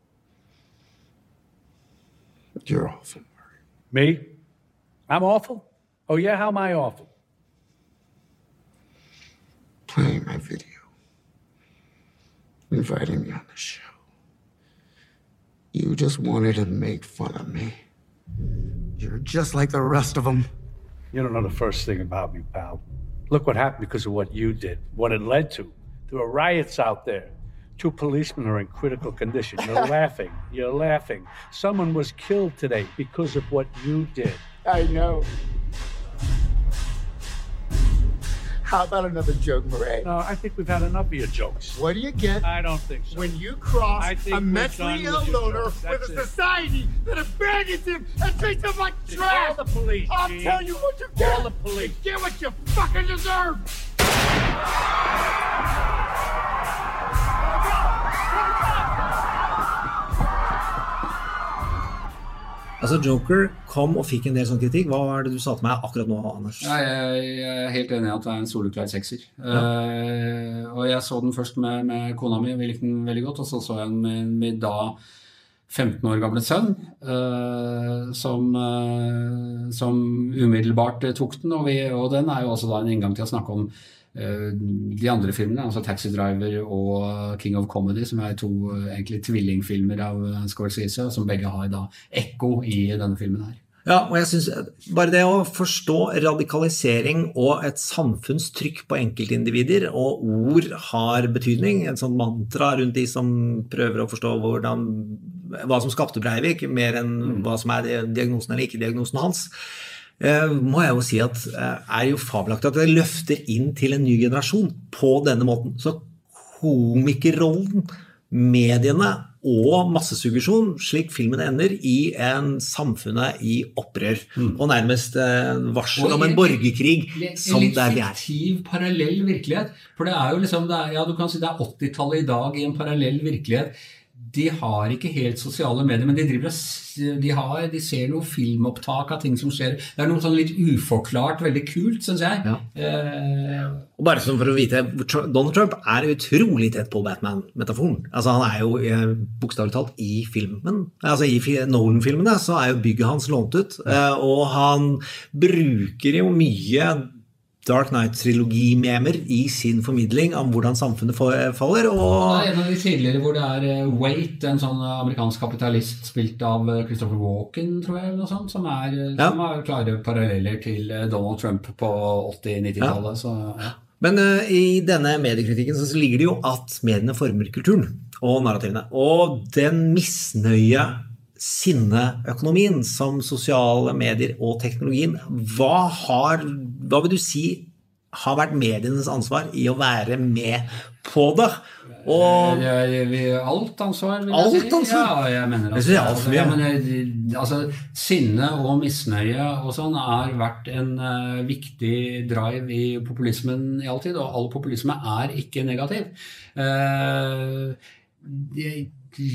You're awful, Murray. Me? I'm awful? Oh, yeah? How am I awful? Playing my video. Inviting me on the show. You just wanted to make fun of me. You're just like the rest of them. You don't know the first thing about me, pal. Look what happened because of what you did, what it led to. There were riots out there. Two policemen are in critical condition. You're laughing. You're laughing. Someone was killed today because of what you did. I know. How about another joke, Murray? No, I think we've had enough of your jokes. What do you get? I don't think so. When you cross a mentally ill loner with a society that abandons him and treats him like trash! Call the police, I'll Gene. tell you what you get! Call the police. You get what you fucking deserve! Altså, Joker kom og fikk en del sånn kritikk. Hva var det du sa til meg akkurat nå, Anders? Nei, jeg er helt enig i at det er en soleklar sekser. Ja. Uh, og jeg så den først med, med kona mi, vi likte den veldig godt, og så så jeg den med, med da femten år gamle sønn, uh, som, uh, som umiddelbart tok den, og, vi, og den er jo også da en inngang til å snakke om de andre filmene, altså Taxi Driver og King of Comedy, som er to egentlig tvillingfilmer av Scorsese, som begge har da ekko i denne filmen her. Ja, og jeg synes bare det å forstå radikalisering og et samfunnstrykk på enkeltindivider, og ord har betydning, en sånn mantra rundt de som prøver å forstå hvordan, hva som skapte Breivik, mer enn hva som er diagnosen eller ikke diagnosen hans, må jeg jo si at er jo fabelaktig at det løfter inn til en ny generasjon på denne måten. Så komikerrollen, mediene og massesuggesjon, slik filmen ender i en samfunnet i opprør, mm. og nærmest eh, varsel om en borgerkrig som der vi er. En litt fiktiv parallell virkelighet, for det er jo liksom, det er, ja, du kan si det er åttitallet i dag i en parallell virkelighet. De har ikke helt sosiale medier, men de driver og de, har, de ser noen filmopptak av ting som skjer. Det er noe sånn litt uforklart, veldig kult, synes jeg. Ja. Eh, og bare som for å vite, Donald Trump er utrolig tett på Batman-metaforen. Altså han er jo eh, bokstavelig talt i filmen, altså i Nolan-filmene så er jo bygget hans lånt ut, eh, og han bruker jo mye Dark Knight-trilogi-memer i sin formidling om hvordan samfunnet faller. Og det er en av de tidligere hvor det er Wait, en sånn amerikansk kapitalist spilt av Christopher Walken, tror jeg, eller noe sånt, som, er, ja. som har klare paralleller til Donald Trump på åtti-nittitallet. Ja. Så, ja. Men uh, i denne mediekritikken så ligger det jo at mediene former kulturen og narrativene. Og den misnøye sinneøkonomien som sosiale medier og teknologien, hva har, hva vil du si har vært medienes ansvar i å være med på det? Og alt ansvar, vil jeg alt si. Ansvar? Ja, jeg mener det. Jeg altså, ja, men, altså, sinne og misnøye og sånn har vært en uh, viktig drive i populismen i all tid, og all populisme er ikke negativ. Uh, jeg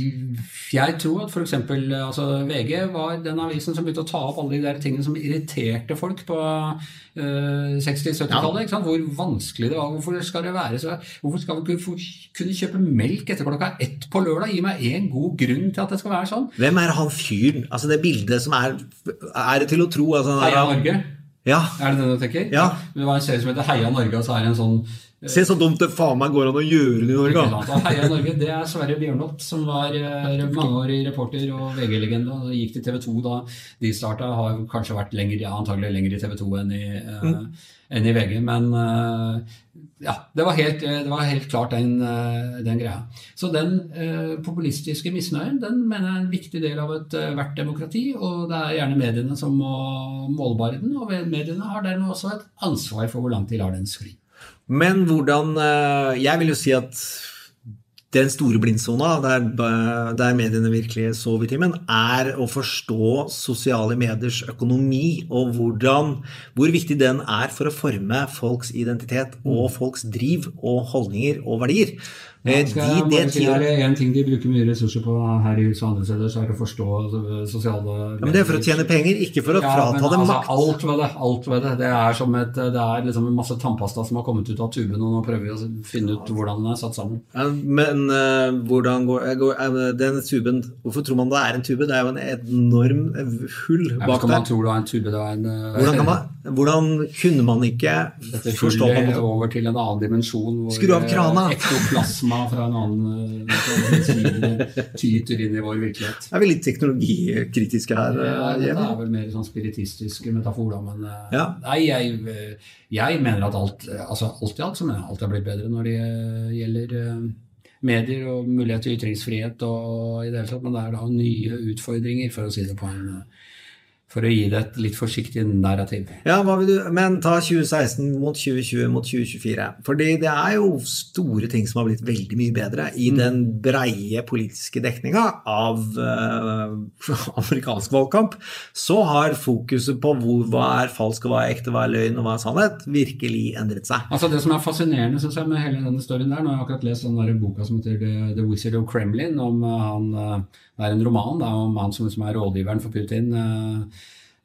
Jeg tror at for eksempel altså V G var den avisen som begynte å ta opp alle de der tingene som irriterte folk på uh, seksti-sytti-tallet, ikke sant? Hvor vanskelig det var, hvorfor skal det være så, hvorfor skal vi kunne kjøpe melk etter klokka ett på lørdag, gi meg en god grunn til at det skal være sånn. Hvem er han fyren? Altså det bildet som er, er det til å tro altså, Heia Norge? Ja. Er det det du tenker? Ja. Det var en serie som heter Heia Norge, og så er det en sånn Se så dumt det faen meg går an å gjøre det i Norge. Heia Norge, det er Sverre Bjørnholt, som var mangeårig reporter og V G-legende, og gikk til T V to da de startet, har kanskje vært lenger, ja, antagelig lenger i T V to enn i, uh, mm. enn i V G, men uh, ja, det var helt, det var helt klart den, uh, den greia. Så den uh, populistiske misnøyen, den mener jeg er en viktig del av et uh, hvert demokrati, og det er gjerne mediene som må målbare den, og mediene har dermed også et ansvar for hvor langt de lar den skli. Men hvordan, jeg vil jo si at den store blindsona, der, der mediene virkelig sov i timen, er å forstå sosiale mediers økonomi, og hvordan, hvor viktig den er for å forme folks identitet, og folks driv, og holdninger, og verdier. Ja, skal jeg bare si her, en ting de bruker mye ressurser på her i huset og andre steder, så er å forstå sosiale... Ja, men det er for å tjene penger, ikke for å ja, frata dem altså, makt. Alt ved det, alt ved det. Det er som et, det er liksom en masse tannpasta som har kommet ut av tuben, og nå prøver vi å finne ut hvordan den er satt sammen. Ja, men uh, hvordan går, går uh, den tuben, hvorfor tror man det er en tube? Det er jo en enorm hull bak der. Skal man tro det er en tube, det er en... Uh, hvordan, kan man, hvordan kunne man ikke Dette forstå man måtte... over til en annen dimensjon, hvor Skru av krana. Ektoplasma fra en annen uh, tyter inn i vår virkelighet. Er vi litt teknologikritiske her? Ja, det er vel mer sånn spiritistisk metafor da, men uh, ja. nei, jeg, jeg mener at alt, altså alt i alt, så mener jeg alt er blitt bedre når det uh, gjelder uh, medier og mulighet til ytringsfrihet og i det hele tatt, men det er da nye utfordringer, for å si det på en uh, for å gi det et litt forsiktig narrativ. Ja, hva vil du, men ta tjue seksten mot tjue tjue mot tjue tjuefire, fordi det er jo store ting som har blitt veldig mye bedre i mm. den breie politiske dekninga av uh, amerikansk valgkamp, så har fokuset på hvor, hva er falsk, hva er ekte, hva er løgn og hva er sannhet, virkelig endret seg. Altså det som er fascinerende, synes jeg, med hele denne storyen der, nå har jeg akkurat lest den der boka som heter The, The Wizard of Kremlin, om uh, han, uh, det er en roman da, om han som, som er rådgiveren for Putin, uh,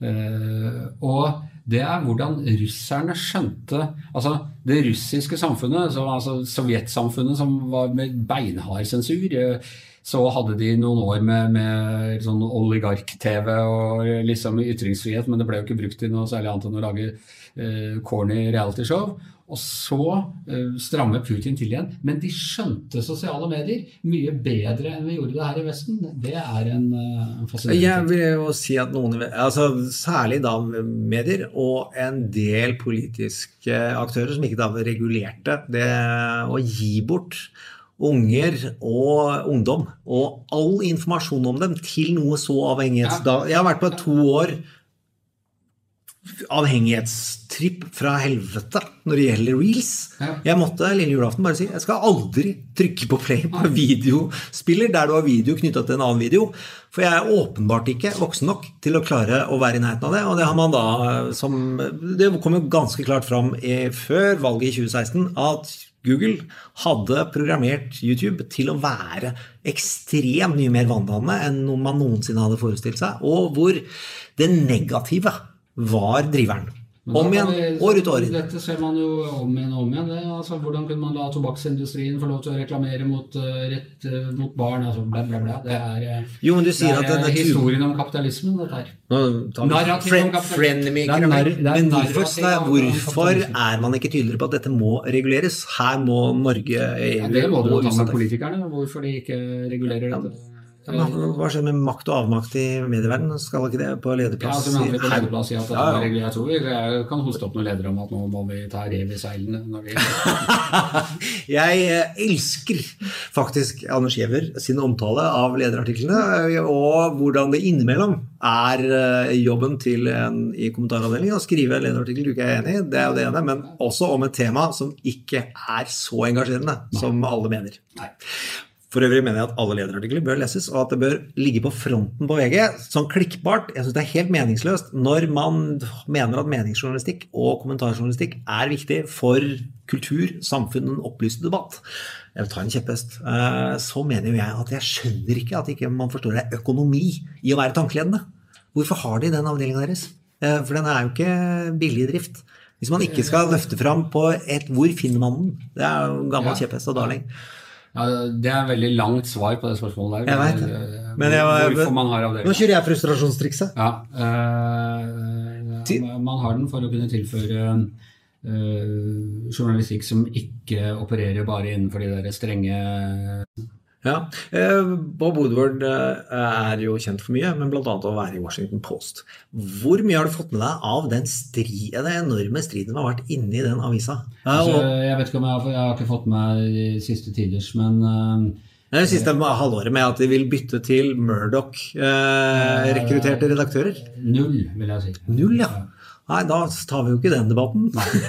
Uh, og det er hvordan russerne skjønte altså det russiske samfunnet så, altså sovjetsamfunnet som var med beinhard sensur uh, så hadde de noen år med, med sånn oligark-tv og liksom ytringsfrihet, men det ble jo ikke brukt til noe særlig annet enn å lage uh, corny reality-show, Og så uh, strammer Putin til igjen. Men de skjønte sosiale medier mye bedre enn vi gjorde det her i Vesten. Det er en uh, fascinerende. Jeg vil jo si at noen, altså særlig da medier og en del politiske aktører som ikke da regulerte det å gi bort unger og ungdom og all informasjon om dem til noe så avhengighets... Ja. Jeg har vært på to år avhengighetstripp fra helvete når det gjelder Reels. Ja. Jeg måtte lille julaften bare si, jeg skal aldri trykke på play på videospiller der du har video knyttet til en annen video, for jeg er åpenbart ikke voksen nok til å klare å være i nærheten av det, og det har man da som, det kom jo ganske klart fram i, før valget i tjue seksten at Google hadde programmert YouTube til å være ekstremt mye mer vanndannende enn man noensinne hadde forestilt seg, og hvor det negative var driveren. Om igjen, år ut år inn. Dette ser man jo om igjen og om igjen. Det, altså, hvordan kunne man la tobakksindustrien få lov til å reklamere mot, uh, rett uh, mot barn? Altså, bla, bla, bla. Det er, uh, jo, men du sier det er, at det er historien om kapitalismen, dette her. Friend, frenemy, men hvorfor, hvorfor er man ikke tydeligere på at dette må reguleres? Her må Norge... Ja, det må du ta med politikerne, hvorfor de ikke regulerer dette. Hva skjer med makt og avmakt i medieverdenen? Skal ikke det på lederplass? Ja, altså, på lederplass i at det er regulert. Jeg tror vi jeg kan hoste opp noen ledere om at nå må vi ta rev i seilene. Når vi... jeg elsker faktisk Anders Giæver sin omtale av lederartiklene, og hvordan det innimellom er jobben til en i kommentaravdelingen å skrive lederartikkel du ikke er enig i, det er jo det ene, men også om et tema som ikke er så engasjerende som alle mener. Nei. For øvrig mener jeg at alle lederartikler bør leses, og at det bør ligge på fronten på V G, sånn klikkbart. Jeg synes det er helt meningsløst når man mener at meningsjournalistikk og kommentarjournalistikk er viktig for kultur, samfunn og en opplyst debatt. Jeg vil ta en kjepphest. Så mener jo jeg at jeg skjønner ikke at ikke man forstår det økonomi i å være tankeledende. Hvorfor har de den avdelingen deres? For den er jo ikke billig i drift. Hvis man ikke skal løfte frem på et hvor finner man den? Det er jo en gammel kjepphest og darling. Ja, det er et veldig langt svar på det spørsmålet der. Jeg vet det. Men jeg var, hvorfor man har avdelingen. Nå kjører jeg frustrasjonstrikset. Ja, øh, man har den for å kunne tilføre øh, journalistikk som ikke opererer bare innenfor de der strenge... Ja, Bob Woodward er jo kjent for mye, men blant annet å være i Washington Post. Hvor mye har du fått med deg av den, stri, den enorme striden som har vært inne i den avisa? Altså, jeg vet ikke om jeg har, jeg har ikke fått med de siste tiders, men... Det siste halvåret med at de vil bytte til Murdoch-rekrutterte eh, redaktører? Null, vil jeg si. Null, ja. Nei, da tar vi jo ikke den debatten.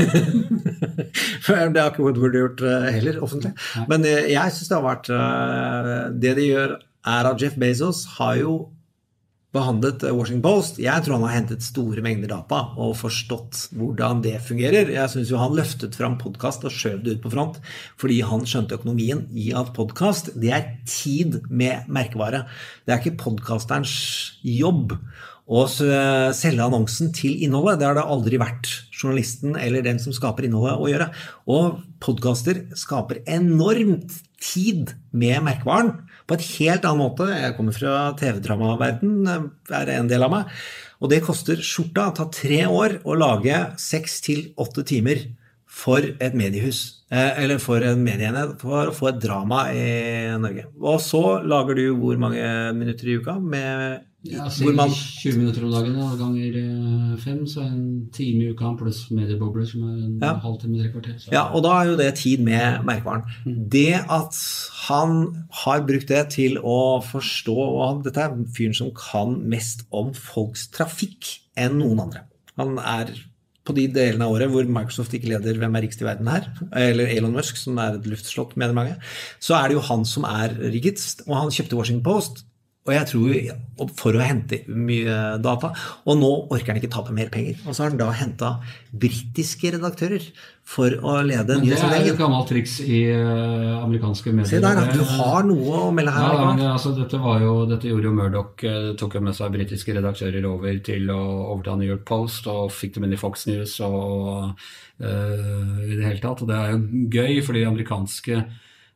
For det har ikke Woodward gjort heller, offentlig. Nei. Men jeg synes det har vært... Det de gjør er at Jeff Bezos har jo behandlet Washington Post. Jeg tror han har hentet store mengder data og forstått hvordan det fungerer. Jeg synes jo han løftet frem podcast og skjøv det ut på front, fordi han skjønte økonomien i at podcast, det er tid med merkevare. Det er ikke podcasterens jobb og selge annonsen til innholdet. Det har det aldri vært journalisten eller den som skaper innholdet å gjøre. Og podcaster skaper enormt tid med merkevaren på et helt annen måte. Jeg kommer fra T V-drama-verden, er en del av meg. Og det koster skjorta, det tar tre år å lage seks til åtte timer for et mediehus, eller for en medieenhet, for å få et drama i Norge. Og så lager du hvor mange minutter i uka med... Ja, hvor man... tjue minutter om dagen, da, ganger fem, så en time i uka pluss mediebobler, som er en ja. halvtime, tre kvarter. Så. Ja, og da er jo det tid med merkevaren. Mm. Det at han har brukt det til å forstå, og dette er fyren som kan mest om folks trafikk enn noen andre. Han er på de delene av året hvor Microsoft ikke leder hvem er rikest i verden her, eller Elon Musk, som er et luftslott med mange, så er det jo han som er rikest, og han kjøpte Washington Post, og jeg tror for å hente mye data, og nå orker han ikke tape mer penger. Og så har han da hentet britiske redaktører for å lede nyhetsavdelingen. Men det er jo et gammelt triks i uh, amerikanske medier. Se der, du har noe å melde her. Ja, men, altså, dette, var jo, dette gjorde jo Murdoch, uh, tok jo med seg britiske redaktører over til å overta New York Post, og fikk dem inn i Fox News og uh, i det hele tatt. Og det er jo gøy, fordi amerikanske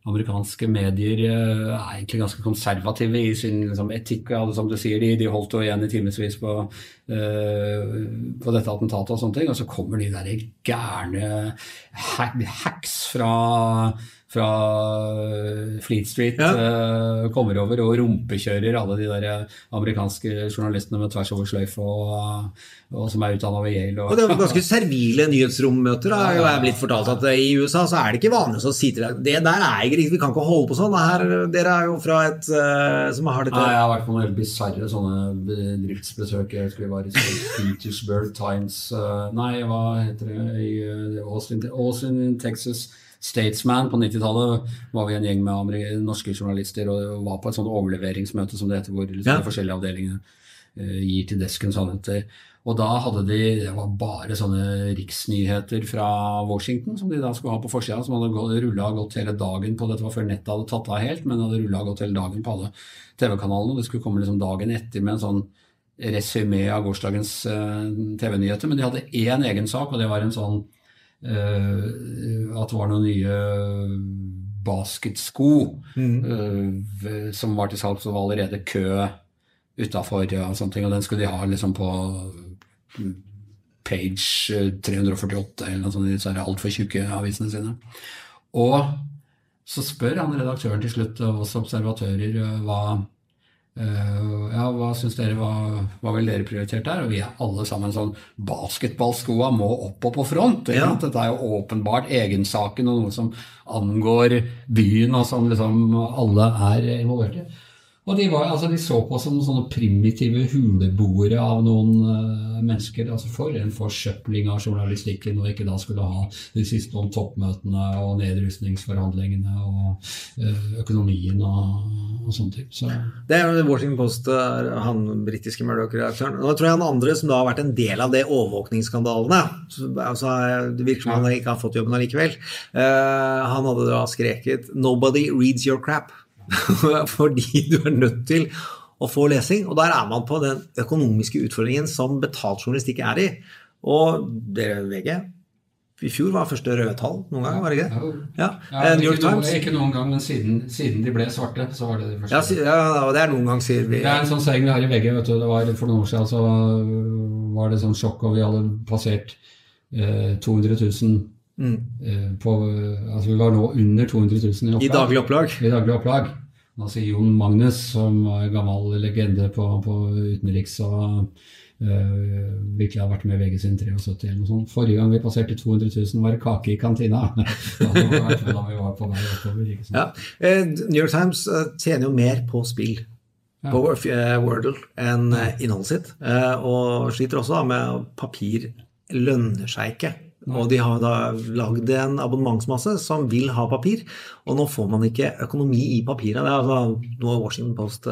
amerikanske medier er egentlig ganske konservative i sin liksom, etikk, ja, som du sier, de, de holdt jo igjen i timesvis på, uh, på dette attentatet og sånne ting, og så kommer de der gærne hacks fra fra Fleet Street ja. uh, kommer over og rumpekjører alle de der amerikanske journalistene med tvers over sløyf og, og som er utdannet ved Yale. Og, og det er ganske servile nyhetsrommøter, da. Jeg er blitt fortalt at i U S A så er det ikke vanlig å si til deg, det der er ikke riktig, vi kan ikke holde på sånn. Her, dere er jo fra et uh, som har dette. Ja, jeg har vært på noen bizarre sånne bedriftsbesøk. Jeg skulle være i Petersburg Times, uh, nei, hva heter det, i uh, Austin, Austin, Texas. Statesman på nittitallet var vi en gjeng med norske journalister og var på et sånt overleveringsmøte som det heter, hvor liksom ja. De forskjellige avdelingene uh, gir til desken sannheter. Og da hadde de, det var bare sånne riksnyheter fra Washington som de da skulle ha på forsiden, som hadde gått, rullet og gått hele dagen på, dette var før nettet hadde tatt av helt, men hadde rullet og gått hele dagen på alle T V-kanalene, og det skulle komme liksom dagen etter med en sånn resumé av gårsdagens uh, T V-nyheter, men de hadde en egen sak, og det var en sånn Uh, at det var noen nye basketsko mm. uh, som var til salgs og var allerede kø utenfor og sånne ting, og den skulle de ha liksom på page tre hundre førtiåtte eller noe sånt i disse alt for tjukke avisene sine. Og så spør han redaktøren til slutt av oss observatører uh, hva Uh, ja, hva synes dere, hva, hva vil dere prioritert der? Og vi er alle sammen sånn, basketballskoa må opp og på front. Ja. Dette er jo åpenbart egensaken og noe som angår byen og som liksom alle er involvert i. Og de, var, altså, de så på som sånne primitive huleboere av noen uh, mennesker, altså for en forsøpling av journalistikken, og ikke da skulle ha de siste om toppmøtene og nedrustningsforhandlingene og uh, økonomien og, og sånne ting. Så. Det er jo Washington Post, han britiske Murdoch-redaktøren. Nå tror jeg han andre som da har vært en del av det overvåkningsskandalene, altså, det virker som han ikke har fått jobben allikevel, uh, han hadde da skreket «Nobody reads your crap». Fordi du er nødt til å få lesing, og der er man på den økonomiske utfordringen som betalt journalistikk er i. Og det V G i fjor var første røde tall noen gang, var det ikke det? Ja, ja New York Times. Ikke noen gang, men siden, siden de ble svarte, så var det det første. Ja, ja, og det er noen gang, sier vi. Det er en sånn saying vi har i V G, vet du, det var for noen år siden, så var det sånn sjokk, og vi hadde passert eh, to hundre tusen Mm. På, altså vi var nå under to hundre tusen i opplag. I daglig opplag. I daglig opplag. Da sier Jon Magnus, som var en gammel legende på, på utenriks og uh, virkelig har vært med i V G sin syttitre eller noe sånt. Forrige gang vi passerte to hundre tusen var det kake i kantina. da, var, da vi var på vei oppover. Ikke sant? Ja. Uh, New York Times uh, tjener jo mer på spill. Ja. På uh, Wordle enn uh, innholdet sitt. Uh, og sliter også da, med papir lønner seg ikke. Og de har da laget en abonnementsmasse som vil ha papir, og nå får man ikke økonomi i papiret. Det er altså noe Washington Post.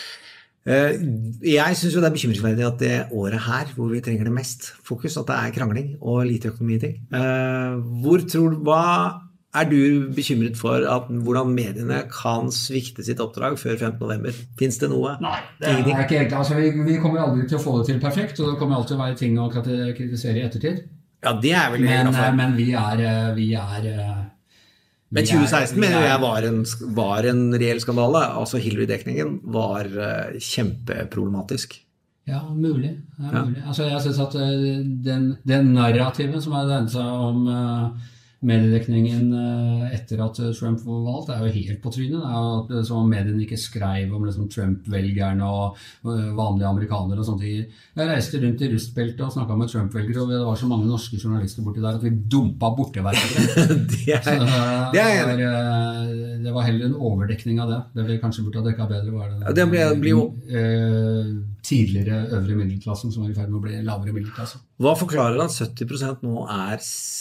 Jeg synes jo det er bekymringsverdig at det året her, hvor vi trenger det mest fokus, at det er krangling og lite økonomi i ting. Hvor tror du, hva er du bekymret for at hvordan mediene kan svikte sitt oppdrag før femte november? Finns det noe? Nei, det er ikke egentlig. Altså, vi, vi kommer aldri til å få det til perfekt, og det kommer alltid å være ting å kritisere i ettertid. Ja, det er vel men, men vi er, vi er vi Men tjue seksten mener jeg var en, var en reell skandale. Altså Hillary-dekningen var uh, kjempeproblematisk. Ja, mulig. Ja, ja. mulig. Altså, jeg synes at den, den narrativen som har denne seg om uh, mediedekningen uh, etter at Trump var valgt, er jo helt på trynet. Det er jo som om mediene ikke skrev om liksom, Trump-velgerne og uh, vanlige amerikanere og sånt. Jeg reiste rundt i rustbeltet og snakket med Trump-velgere, og det var så mange norske journalister borti der at vi dumpa borte hverandre. det, er, så, uh, det, er, det, var, uh, det var heller en overdekning av det. Det vi kanskje burde ha dekket bedre var det. Ja, det blir, blir jo... Uh, tidligere øvre middelklassen som er i ferd med å bli lavere middelklasse. Hva forklarer at sytti prosent nå er,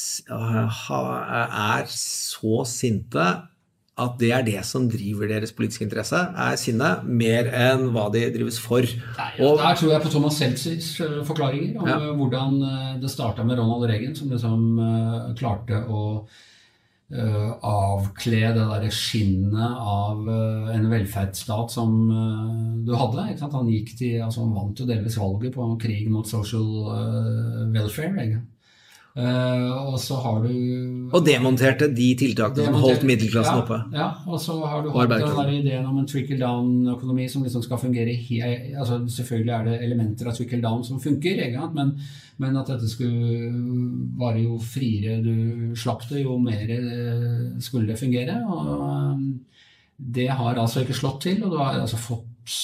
er så sinte at det er det som driver deres politiske interesse, er sinne, mer enn hva de drives for? Nei, og, der tror jeg på Thomas Seltzers forklaringer om ja. hvordan det startet med Ronald Reagan, som liksom uh, klarte å Uh, avkle det der skinnet av uh, en velferdsstat som uh, du hadde, ikke sant? Han gikk til, altså han vant jo delvis valget på krig mot social uh, welfare, ikke? Uh, og så har du Og demonterte de tiltakene som holdt middelklassen ja, oppe. Ja, og så har du hatt den der ideen om en trickle-down-økonomi som liksom skal fungere he- altså selvfølgelig er det elementer av trickle-down som funker, men, men at dette skulle være jo friere du slapp det, jo mer skulle det fungere, og det har altså ikke slått til, og du har altså fått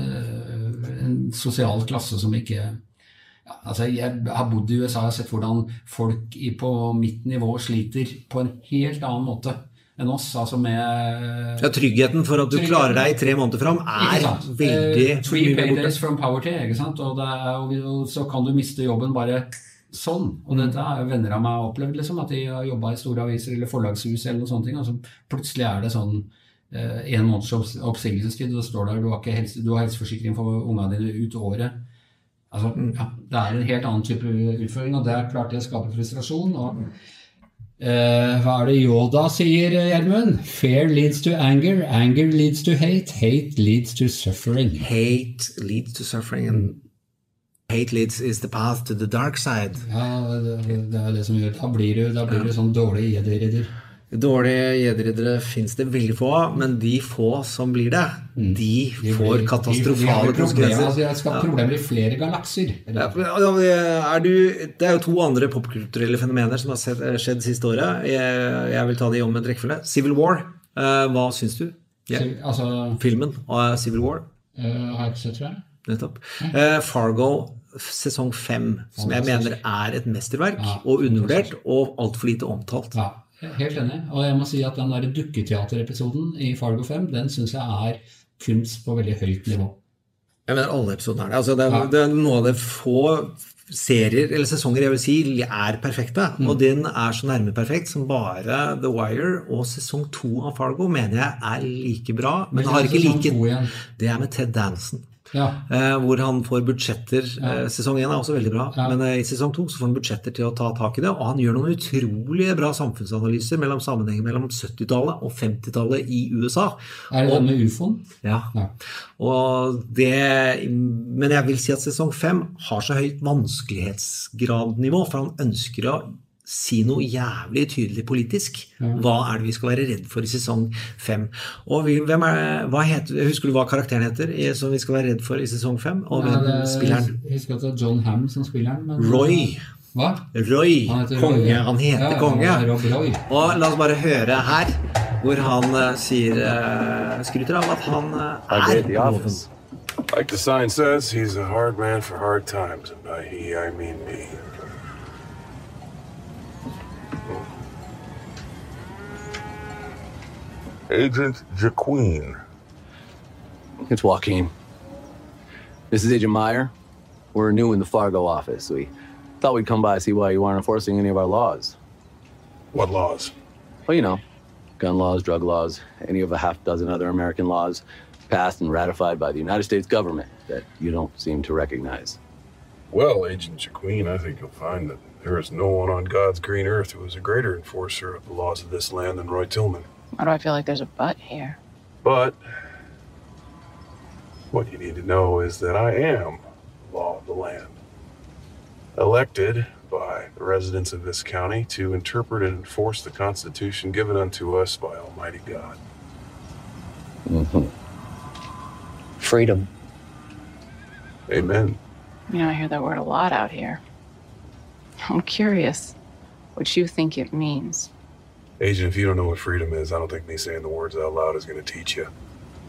en sosial klasse som ikke Ja, altså jeg har bodd i U S A og sett hvordan folk på mitt nivå sliter på en helt annen måte enn oss, altså med Ja, tryggheten for at du tryggheten. klarer deg i tre måneder fram er veldig uh, Three paydays from poverty, ikke sant? Og, det er, og så kan du miste jobben bare sånn, og dette er venner av meg har opplevd liksom, at de har jobbet i store aviser eller forlagshus eller noe sånt, og så plutselig er det sånn uh, en måneds oppsigelsestid, og det står der, du har, ikke helse, du har helseforsikring for ungene dine ut året. Altså, ja, det er en helt annen type utføring, og det er klart det skaper frustrasjon. Og, eh, hva er det Yoda sier, Gjermund? Fear leads to anger, anger leads to hate, hate leads to suffering. Hate leads to suffering, and hate leads is the path to the dark side. Ja, det, det er det som gjør. Da blir du, da blir du sånn dårlig jedi-ridder. Dårlige jedi-riddere finnes det veldig få, men de få som blir det, de, de får katastrofale konsekvenser. Altså, de har skapt problemer i flere galakser. Ja, er du, det er jo to andre popkulturelle fenomener som har skjedd siste året. Jeg, jeg vil ta de om en rekkefølge. Civil War, hva synes du? Ja. Altså, filmen av Civil War? Uh, har jeg ikke sett, tror jeg. Nettopp. Uh, Fargo, sesong fem, som jeg mener er et mesterverk, ja, og undervurdert, og alt for lite omtalt. Ja. Helt enig, og jeg må si at den der dukketeaterepisoden i Fargo fem, den synes jeg er kunst på veldig høyt nivå. Jeg mener alle episodene er det. Altså, det, er, det er noe av det få serier, eller sesonger jeg vil si, er perfekte, mm. og den er så nærme perfekt som bare The Wire, og sesong to av Fargo mener jeg er like bra, men, men har ikke like... Det er med Ted Danson. Ja. Eh, hvor han får budsjetter. Ja. eh, sesong én er også veldig bra, ja. men eh, i sesong to så får han budsjetter til å ta tak i det, og han gjør noen utrolig bra samfunnsanalyser mellom sammenhengen mellom syttitallet og femtitallet i U S A. Er det og, den med U F O-en? Ja. ja. Og det, men jeg vil si at sesong fem har så høyt vanskelighetsgradnivå, for han ønsker å si noe jævlig tydelig politisk. Ja. Hva er det vi skal være redd for i sesong fem? Og vi, hvem er, hva heter, husker du hva karakteren heter i, som vi skal være redd for i sesong fem? Og ja, hvem det, spiller han? Jeg husker at det er John Hamm som spiller han. Men, Roy. Hva? Roy. Han konge. Roy. Han heter ja, konge. Han Roy. Og la oss bare høre her, hvor han uh, sier, uh, skryter av at han uh, er loven. Like the sign says, he's a hard man for hard times, and by he I mean me. Agent Jaqueen. It's Joaquin. This is Agent Meyer. We're new in the Fargo office. We thought we'd come by and see why you aren't enforcing any of our laws. What laws? Well, you know, gun laws, drug laws, any of a half dozen other American laws passed and ratified by the United States government that you don't seem to recognize. Well, Agent Jaqueen, I think you'll find that there is no one on God's green earth who is a greater enforcer of the laws of this land than Roy Tillman. Why do I feel like there's a but here? But what you need to know is that I am the law of the land. Elected by the residents of this county to interpret and enforce the Constitution given unto us by Almighty God. Mm-hmm. Freedom. Amen. You know, I hear that word a lot out here. I'm curious what you think it means. Agent, if you don't know what freedom is, I don't think me saying the words out loud is going to teach you.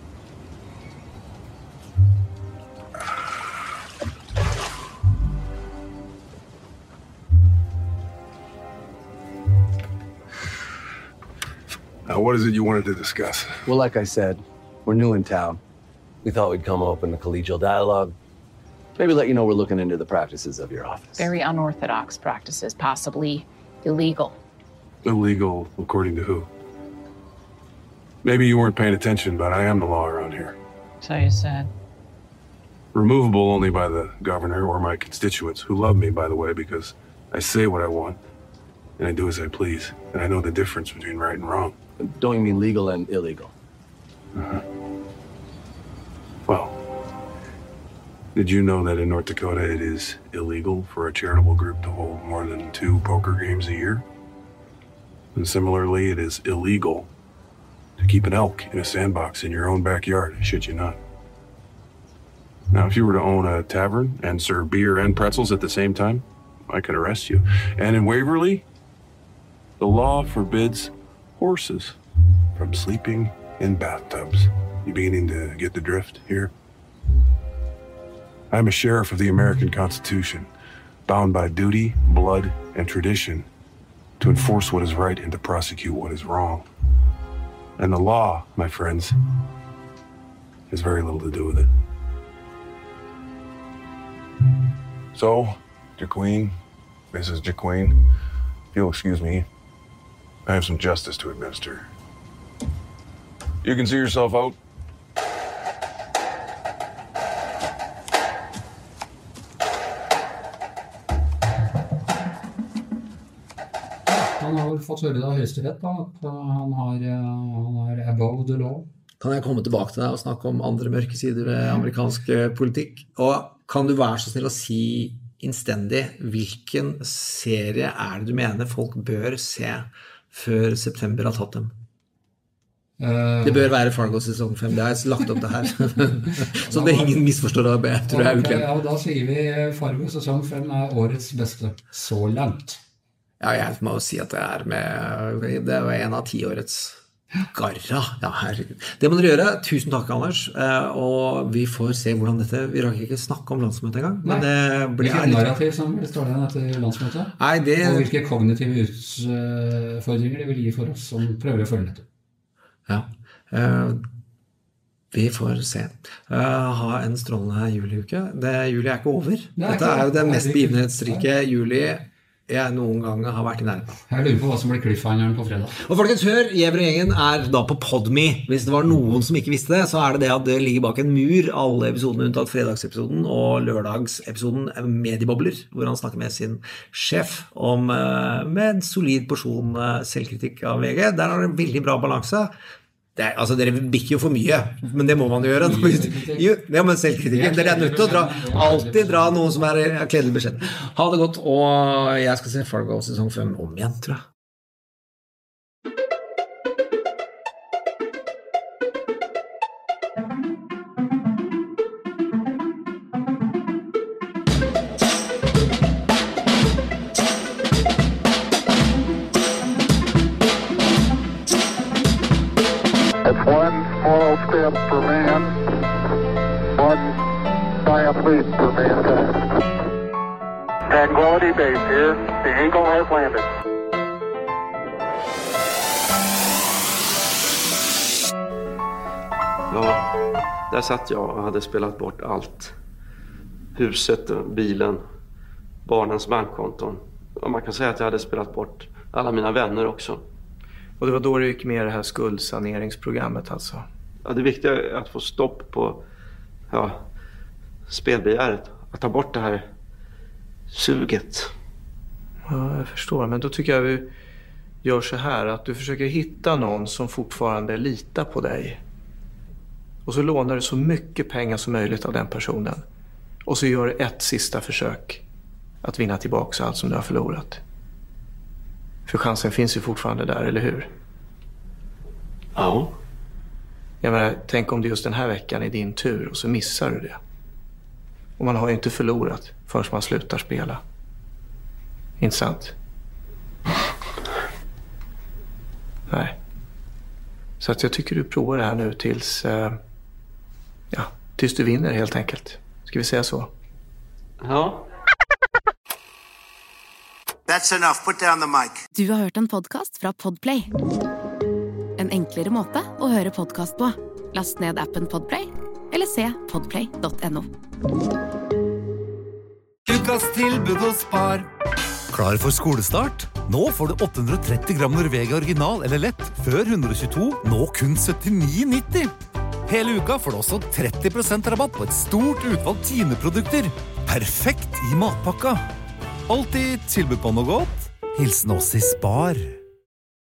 Now, what is it you wanted to discuss? Well, like I said, we're new in town. We thought we'd come open a collegial dialogue. Maybe let you know we're looking into the practices of your office. Very unorthodox practices, possibly illegal. Illegal according to who? Maybe you weren't paying attention, but I am the law around here. So you said. Removable only by the governor or my constituents, who love me, by the way, because I say what I want, and I do as I please, and I know the difference between right and wrong. Don't you mean legal and illegal? Uh-huh. Well, Did you know that in North Dakota it is illegal for a charitable group to hold more than two poker games a year? And similarly, it is illegal to keep an elk in a sandbox in your own backyard, I shit you not. Now, if you were to own a tavern and serve beer and pretzels at the same time, I could arrest you. And in Waverly, the law forbids horses from sleeping in bathtubs. You beginning to get the drift here? I'm a sheriff of the American Constitution, bound by duty, blood, and tradition to enforce what is right and to prosecute what is wrong. And the law, my friends, has very little to do with it. So, Jaqueen, Missus Jaqueen, if you'll excuse me, I have some justice to administer. You can see yourself out. Han har vel fått høre det av Høyesterett da, at han har, han er above the law. Kan jeg komme tilbake til deg og snakke om andre mørke sider ved amerikansk politikk? Og kan du være så snill å si innstendig hvilken serie er det du mener folk bør se før september har tatt dem? Uh, det bør være Fargo sesong fem, det har jeg lagt opp det her. Så det er ingen misforstår av det, tror jeg. Okay, ja, da sier vi Fargo sesong fem er årets beste så langt. Ja, jeg må jo si at det er med, det var en av tiårets garra. Ja, herregud. Det må dere gjøre. Tusen takk, Anders. Og vi får se hvordan dette, vi rakk ikke snakke om landsmøtet en gang. Men det blir hvilke narrativ som står det etter landsmøtet? Nei, det... Og hvilke kognitive utfordringer det vil gi for oss som prøver å følge dette? Ja, vi får se. Ha en strålende juliuke. Det, juli er ikke over. Dette er jo det mest begivenhetsrike juli jeg noen ganger har vært i nærmere. Jeg lurer på hva som blir cliffhangeren på fredag. Og folkens, hør, Gjever og gjengen er da på Podme. Hvis det var noen som ikke visste det, så er det det at det ligger bak en mur, alle episodene unntatt fredagsepisoden og lørdagsepisoden Mediebobler, hvor han snakker med sin sjef om, med en solid porsjon selvkritikk av V G. Der er det en veldig bra balanse. Det er, altså, dere bikker jo for mye, men det må man gjøre. Jo, det er selvkritikken. Dere er nødt til å dra, alltid dra noen som er kledelig beskjeden. Ha det godt, og jeg skal se Fargo sesong fem om igjen, tror jeg. One small step for man, one giant leap for mankind. Tranquility Base here. The Eagle has landed. Ja, där satt jag och hade spelat bort allt. Huset, bilen, barnens bankkonton. Och man kan säga att jag hade spelat bort alla mina vänner också. Och det var då det gick med det här skuldsaneringsprogrammet alltså? Ja, det viktiga är att få stopp på ja, spelbegäret. Att ta bort det här suget. Ja, jag förstår. Men då tycker jag vi gör så här. Att du försöker hitta någon som fortfarande litar på dig. Och så lånar du så mycket pengar som möjligt av den personen. Och så gör du ett sista försök att vinna tillbaka allt som du har förlorat. För chansen finns ju fortfarande där, eller hur? Ja. Jag menar, tänk om det just den här veckan är din tur och så missar du det. Och man har ju inte förlorat förrän man slutar spela. Inte sant? Nej. Så att jag tycker du provar det här nu tills... Eh, ja, tills du vinner helt enkelt. Ska vi säga så? Ja. That's enough. Put down the mic. Du har hørt en podcast fra Podplay. En enklere måte å høre podcast på. Last ned appen Podplay, eller se podplay punktum no. Ukas tilbud hos Spar. Klar for skolestart? Nå får du åtte hundre og tretti gram Norvegia original eller lett, før ett hundre og tjueto, nå kun syttini nitti. Hele uka får du også tretti prosent rabatt på et stort utvalg Tine-produkter. Perfekt i matpakka. Alltid tilbud på noe godt. Hilsen oss i Spar.